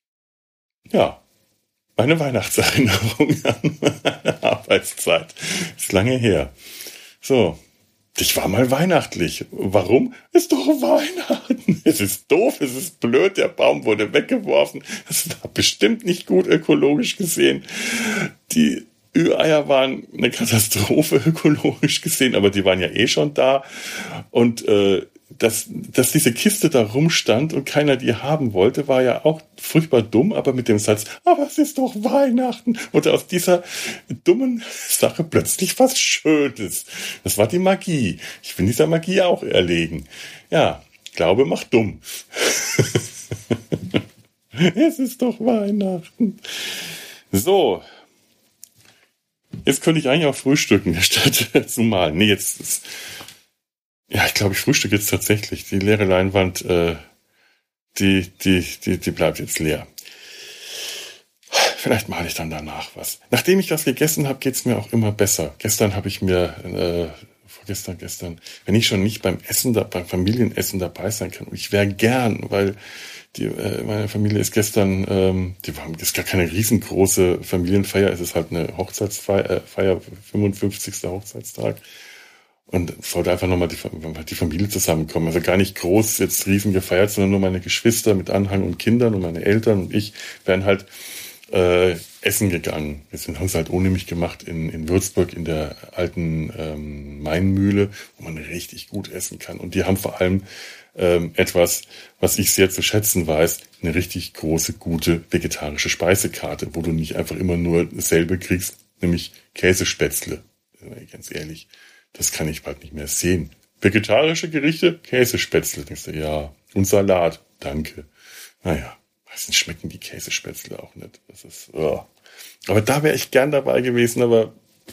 Ja, meine Weihnachtserinnerung an meine Arbeitszeit. Ist lange her. So. Ich war mal weihnachtlich. Warum? Ist doch Weihnachten. Es ist doof, es ist blöd, der Baum wurde weggeworfen. Das war bestimmt nicht gut ökologisch gesehen. Die Ü-Eier waren eine Katastrophe ökologisch gesehen, aber die waren ja eh schon da. Und dass diese Kiste da rumstand und keiner die haben wollte, war ja auch furchtbar dumm, aber mit dem Satz, aber es ist doch Weihnachten, wurde aus dieser dummen Sache plötzlich was Schönes. Das war die Magie. Ich bin dieser Magie auch erlegen. Ja, Glaube macht dumm. Es ist doch Weihnachten. So. Jetzt könnte ich eigentlich auch frühstücken, statt zu malen. Nee, jetzt ist... Ja, ich glaube, ich frühstücke jetzt tatsächlich. Die leere Leinwand, die bleibt jetzt leer. Vielleicht male ich dann danach was. Nachdem ich das gegessen habe, geht's mir auch immer besser. Gestern habe ich mir, gestern, wenn ich schon nicht beim Familienessen dabei sein kann, und ich wäre gern, weil meine Familie ist gestern, ist gar keine riesengroße Familienfeier, es ist halt eine Hochzeitsfeier, 55. Hochzeitstag. Und es sollte einfach nochmal die Familie zusammenkommen. Also gar nicht groß jetzt riesen gefeiert, sondern nur meine Geschwister mit Anhang und Kindern und meine Eltern und ich werden halt essen gegangen. Wir haben es halt ohne mich gemacht in Würzburg in der alten Mainmühle, wo man richtig gut essen kann. Und die haben vor allem etwas, was ich sehr zu schätzen weiß, eine richtig große, gute vegetarische Speisekarte, wo du nicht einfach immer nur dasselbe kriegst, nämlich Käsespätzle. Ganz ehrlich, das kann ich bald nicht mehr sehen. Vegetarische Gerichte, Käsespätzle. Denkst du, ja, und Salat, danke. Naja, meistens schmecken die Käsespätzle auch nicht. Das ist, oh. Aber da wäre ich gern dabei gewesen, aber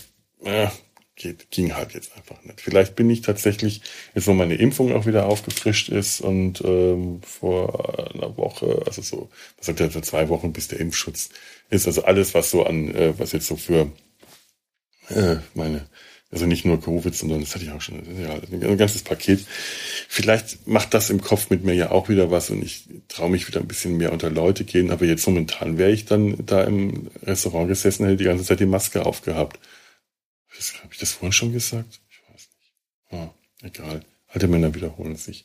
ging halt jetzt einfach nicht. Vielleicht bin ich tatsächlich, jetzt wo meine Impfung auch wieder aufgefrischt ist und vor einer Woche, also so, was sagt er, so 2 Wochen bis der Impfschutz ist, also alles, was so an, was jetzt so für also nicht nur Covid, sondern das hatte ich auch schon, ja, ein ganzes Paket. Vielleicht macht das im Kopf mit mir ja auch wieder was und ich traue mich wieder ein bisschen mehr unter Leute gehen, aber jetzt momentan wäre ich dann da im Restaurant gesessen, hätte die ganze Zeit die Maske aufgehabt. Habe ich das vorhin schon gesagt? Ich weiß nicht. Ja, egal. Alte Männer wiederholen sich.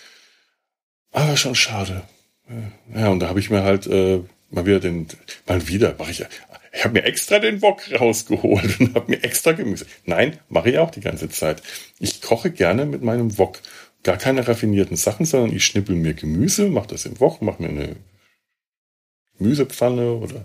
Aber schon schade. Ja, und da habe ich mir halt mal wieder mache ich habe mir extra den Wok rausgeholt und habe mir extra Gemüse. Nein, mache ich auch die ganze Zeit. Ich koche gerne mit meinem Wok. Gar keine raffinierten Sachen, sondern ich schnippel mir Gemüse, mache das im Wok, mache mir eine Gemüsepfanne oder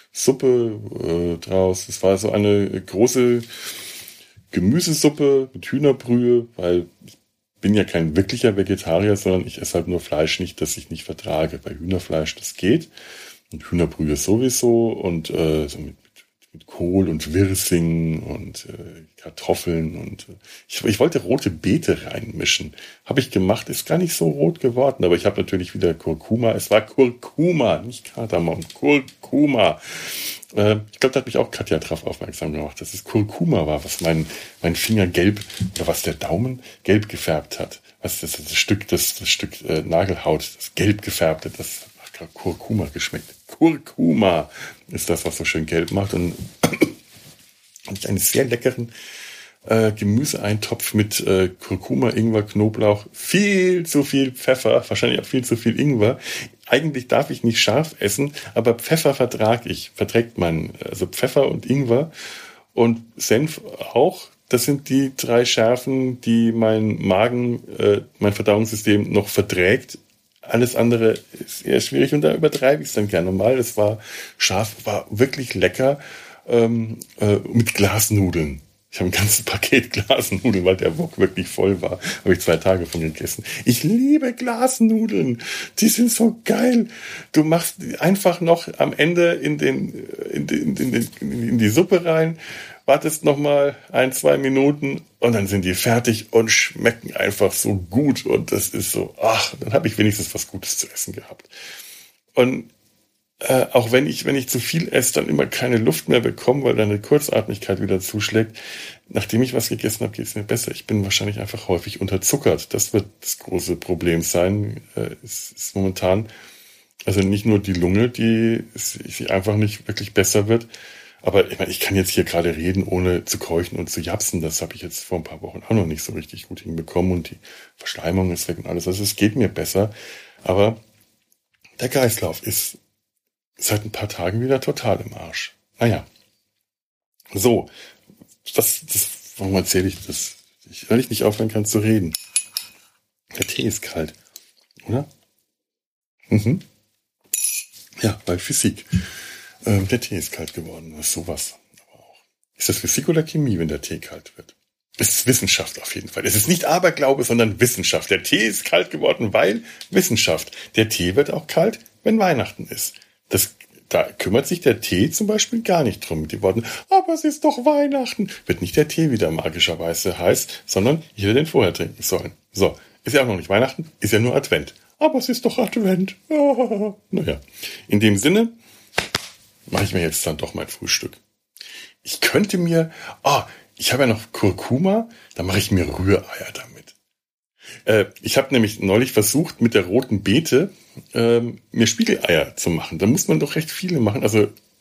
Suppe draus. Das war so eine große Gemüsesuppe mit Hühnerbrühe, weil ich bin ja kein wirklicher Vegetarier, sondern ich esse halt nur Fleisch nicht, das ich nicht vertrage. Bei Hühnerfleisch, das geht. Und Hühnerbrühe sowieso und so mit Kohl und Wirsing und Kartoffeln und ich wollte rote Beete reinmischen. Habe ich gemacht, ist gar nicht so rot geworden, aber ich habe natürlich wieder Kurkuma. Es war Kurkuma, nicht Kardamom, Kurkuma. Ich glaube, da hat mich auch Katja drauf aufmerksam gemacht, dass es Kurkuma war, was mein Finger gelb oder was der Daumen gelb gefärbt hat. Was das Stück Nagelhaut, das gelb gefärbte, das hat Kurkuma geschmeckt. Kurkuma ist das, was so schön gelb macht. Und habe ich einen sehr leckeren Gemüseeintopf mit Kurkuma, Ingwer, Knoblauch, viel zu viel Pfeffer, wahrscheinlich auch viel zu viel Ingwer. Eigentlich darf ich nicht scharf essen, aber Pfeffer verträgt man. Also Pfeffer und Ingwer und Senf auch. Das sind die 3 Schärfen, die mein Magen, mein Verdauungssystem noch verträgt. Alles andere ist eher schwierig und da übertreibe ich es dann gerne mal. Es war scharf, war wirklich lecker mit Glasnudeln. Ich habe ein ganzes Paket Glasnudeln, weil der Wok wirklich voll war. Habe ich 2 Tage von gegessen. Ich liebe Glasnudeln. Die sind so geil. Du machst einfach noch am Ende in die Suppe rein, wartest nochmal 1-2 Minuten und dann sind die fertig und schmecken einfach so gut. Und das ist so, dann habe ich wenigstens was Gutes zu essen gehabt. Und auch wenn ich zu viel esse, dann immer keine Luft mehr bekomme, weil dann eine Kurzatmigkeit wieder zuschlägt. Nachdem ich was gegessen habe, geht es mir besser. Ich bin wahrscheinlich einfach häufig unterzuckert. Das wird das große Problem sein. Es ist momentan, also nicht nur die Lunge, die einfach nicht wirklich besser wird. Aber ich meine, ich kann jetzt hier gerade reden, ohne zu keuchen und zu japsen. Das habe ich jetzt vor ein paar Wochen auch noch nicht so richtig gut hinbekommen. Und die Verschleimung ist weg und alles. Also es geht mir besser. Aber der Kreislauf ist seit ein paar Tagen wieder total im Arsch. Naja. So. Warum erzähle ich das? Weil ich nicht aufhören kann zu reden. Der Tee ist kalt. Oder? Mhm. Ja, weil Physik. Der Tee ist kalt geworden. Was ist sowas? Aber auch. Ist das Physik oder Chemie, wenn der Tee kalt wird? Es ist Wissenschaft auf jeden Fall. Es ist nicht Aberglaube, sondern Wissenschaft. Der Tee ist kalt geworden, weil Wissenschaft. Der Tee wird auch kalt, wenn Weihnachten ist. Da kümmert sich der Tee zum Beispiel gar nicht drum mit den Worten, aber es ist doch Weihnachten. Wird nicht der Tee wieder magischerweise heiß, sondern ich hätte den vorher trinken sollen. So, ist ja auch noch nicht Weihnachten, ist ja nur Advent. Aber es ist doch Advent. Naja, in dem Sinne mache ich mir jetzt dann doch mein Frühstück. Ich könnte mir, ich habe ja noch Kurkuma, da mache ich mir Rühreier damit. Ich habe nämlich neulich versucht, mit der roten Beete mir Spiegeleier zu machen. Da muss man doch recht viele machen. Also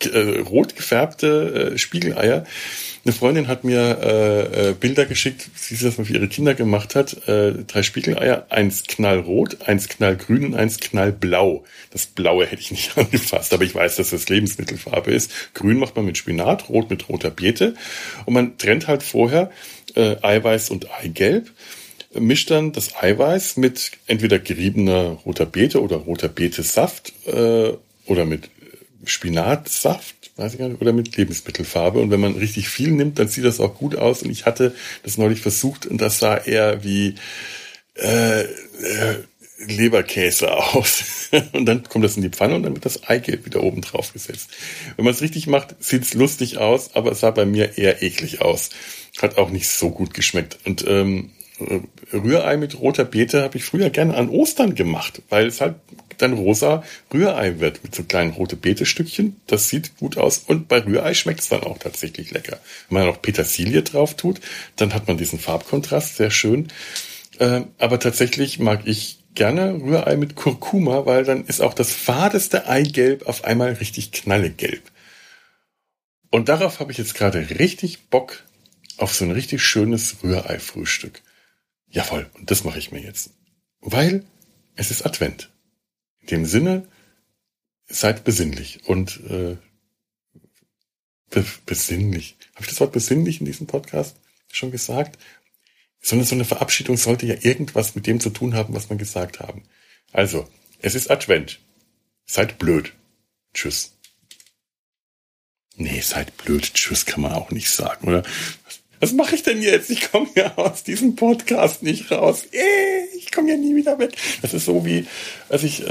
rot gefärbte Spiegeleier. Eine Freundin hat mir Bilder geschickt, wie sie das mal für ihre Kinder gemacht hat. 3 Spiegeleier, 1 knallrot, 1 knallgrün und 1 knallblau. Das Blaue hätte ich nicht angefasst, aber ich weiß, dass das Lebensmittelfarbe ist. Grün macht man mit Spinat, rot mit roter Beete. Und man trennt halt vorher Eiweiß und Eigelb, mischt dann das Eiweiß mit entweder geriebener roter Beete oder roter Beetesaft oder mit Spinatsaft, weiß ich gar nicht, oder mit Lebensmittelfarbe. Und wenn man richtig viel nimmt, dann sieht das auch gut aus. Und ich hatte das neulich versucht und das sah eher wie Leberkäse aus. Und dann kommt das in die Pfanne und dann wird das Eigelb wieder oben drauf gesetzt. Wenn man es richtig macht, sieht es lustig aus, aber es sah bei mir eher eklig aus. Hat auch nicht so gut geschmeckt. Und Rührei mit roter Beete habe ich früher gerne an Ostern gemacht, weil es halt dann rosa Rührei wird mit so kleinen rote Beete-Stückchen. Das sieht gut aus und bei Rührei schmeckt es dann auch tatsächlich lecker. Wenn man noch Petersilie drauf tut, dann hat man diesen Farbkontrast, sehr schön. Aber tatsächlich mag ich gerne Rührei mit Kurkuma, weil dann ist auch das fadeste Eigelb auf einmal richtig knallegelb. Und darauf habe ich jetzt gerade richtig Bock auf so ein richtig schönes Rührei-Frühstück. Jawohl, und das mache ich mir jetzt. Weil es ist Advent. In dem Sinne, seid besinnlich und besinnlich. Habe ich das Wort besinnlich in diesem Podcast schon gesagt? So eine Verabschiedung sollte ja irgendwas mit dem zu tun haben, was wir gesagt haben. Also, es ist Advent. Seid blöd. Tschüss. Nee, seid blöd. Tschüss kann man auch nicht sagen, oder? Was mache ich denn jetzt? Ich komme ja aus diesem Podcast nicht raus. Ich komme ja nie wieder weg. Das ist so wie, als ich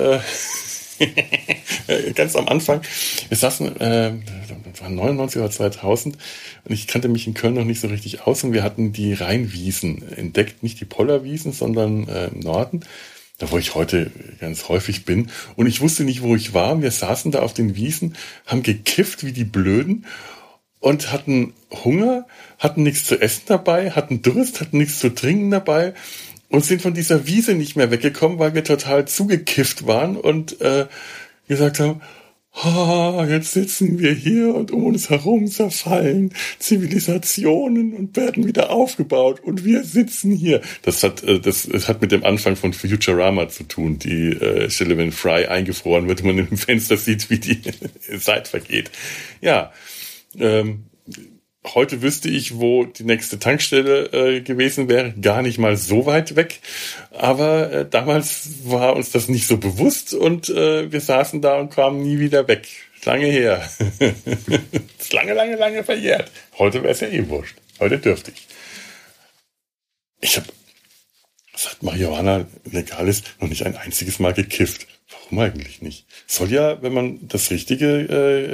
ganz am Anfang, wir saßen, das war 99 oder 2000 und ich kannte mich in Köln noch nicht so richtig aus und wir hatten die Rheinwiesen entdeckt, nicht die Pollerwiesen, sondern im Norden, da wo ich heute ganz häufig bin und ich wusste nicht, wo ich war. Wir saßen da auf den Wiesen, haben gekifft wie die Blöden und hatten Hunger, hatten nichts zu essen dabei, hatten Durst, hatten nichts zu trinken dabei und sind von dieser Wiese nicht mehr weggekommen, weil wir total zugekifft waren und gesagt haben, jetzt sitzen wir hier und um uns herum zerfallen Zivilisationen und werden wieder aufgebaut und wir sitzen hier. Das hat mit dem Anfang von Futurama zu tun. Die Stelle, wenn Fry eingefroren wird und man im Fenster sieht, wie die Zeit vergeht. Ja, heute wüsste ich, wo die nächste Tankstelle gewesen wäre. Gar nicht mal so weit weg. Aber damals war uns das nicht so bewusst und wir saßen da und kamen nie wieder weg. Lange her. Ist lange verjährt. Heute wäre es ja eh wurscht. Heute dürfte ich. Ich habe, seit Marihuana legal ist, noch nicht ein einziges Mal gekifft. Warum eigentlich nicht? Soll ja, wenn man das richtige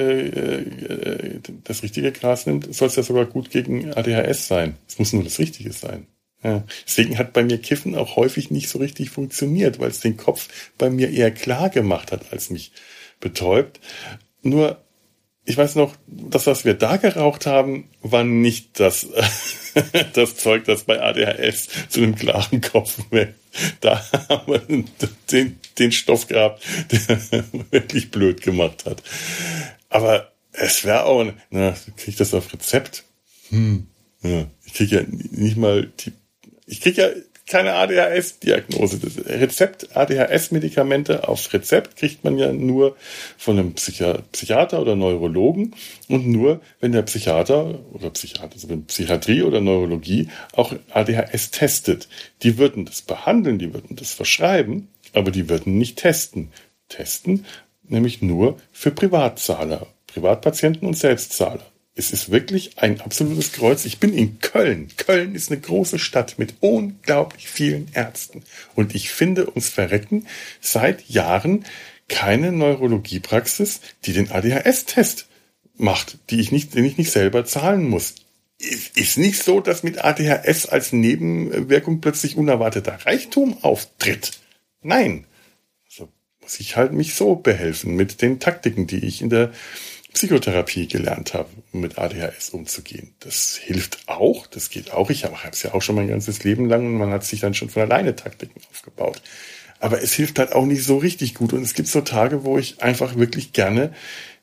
Gras nimmt, soll es ja sogar gut gegen ADHS sein. Es muss nur das Richtige sein. Ja. Deswegen hat bei mir Kiffen auch häufig nicht so richtig funktioniert, weil es den Kopf bei mir eher klar gemacht hat, als mich betäubt. Nur, ich weiß noch, das, was wir da geraucht haben, war nicht das Zeug, das bei ADHS zu einem klaren Kopf wird. Da haben wir den Stoff gehabt, der wirklich blöd gemacht hat. Aber es wäre auch, kriege ich das auf Rezept? Ja, ich kriege ja nicht mal ich kriege ja keine ADHS-Diagnose. Das Rezept, ADHS-Medikamente auf Rezept kriegt man ja nur von einem Psychiater oder Neurologen und nur, wenn der Psychiater, also wenn Psychiatrie oder Neurologie auch ADHS testet. Die würden das behandeln, die würden das verschreiben, aber die würden nicht testen. Testen nämlich nur für Privatzahler, Privatpatienten und Selbstzahler. Es ist wirklich ein absolutes Kreuz. Ich bin in Köln. Köln ist eine große Stadt mit unglaublich vielen Ärzten. Und ich finde ums Verrecken seit Jahren keine Neurologiepraxis, die den ADHS-Test macht, den ich nicht selber zahlen muss. Ist nicht so, dass mit ADHS als Nebenwirkung plötzlich unerwarteter Reichtum auftritt. Nein. Also muss ich halt mich so behelfen mit den Taktiken, die ich in der Psychotherapie gelernt habe, um mit ADHS umzugehen. Das hilft auch, das geht auch. Ich habe es ja auch schon mein ganzes Leben lang und man hat sich dann schon von alleine Taktiken aufgebaut. Aber es hilft halt auch nicht so richtig gut und es gibt so Tage, wo ich einfach wirklich gerne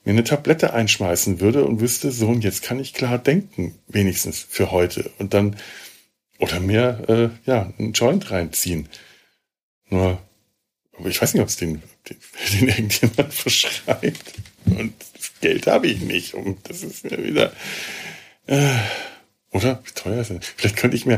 mir eine Tablette einschmeißen würde und wüsste, so, und jetzt kann ich klar denken, wenigstens für heute. Und dann, oder mir, einen Joint reinziehen. Nur, aber ich weiß nicht, ob es den irgendjemand verschreibt. Und das Geld habe ich nicht. Und das ist mir wieder, oder? Wie teuer ist das? Vielleicht könnte ich mir,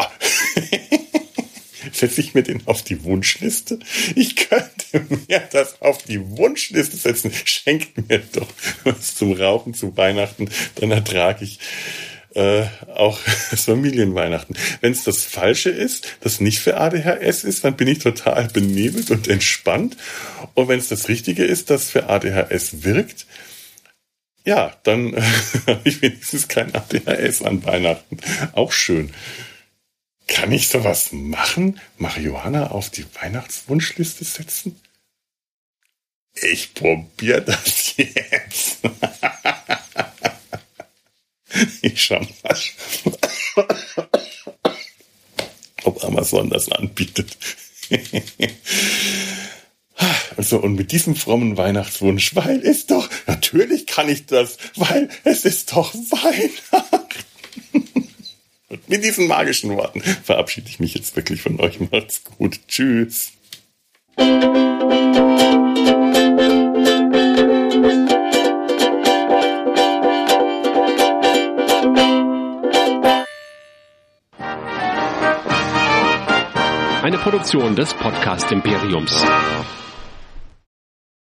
setze ich mir den auf die Wunschliste? Ich könnte mir das auf die Wunschliste setzen. Schenkt mir doch was zum Rauchen zu Weihnachten. Dann ertrage ich auch das Familienweihnachten. Wenn es das Falsche ist, das nicht für ADHS ist, dann bin ich total benebelt und entspannt. Und wenn es das Richtige ist, das für ADHS wirkt, ja, dann habe ich wenigstens kein ADHS an Weihnachten. Auch schön. Kann ich sowas machen? Marihuana auf die Weihnachtswunschliste setzen? Ich probiere das jetzt. Ich schau mal, ob Amazon das anbietet. Also, und mit diesem frommen Weihnachtswunsch, natürlich kann ich das, weil es ist doch Weihnachten. Und mit diesen magischen Worten verabschiede ich mich jetzt wirklich von euch. Macht's gut. Tschüss. Eine Produktion des Podcast Imperiums.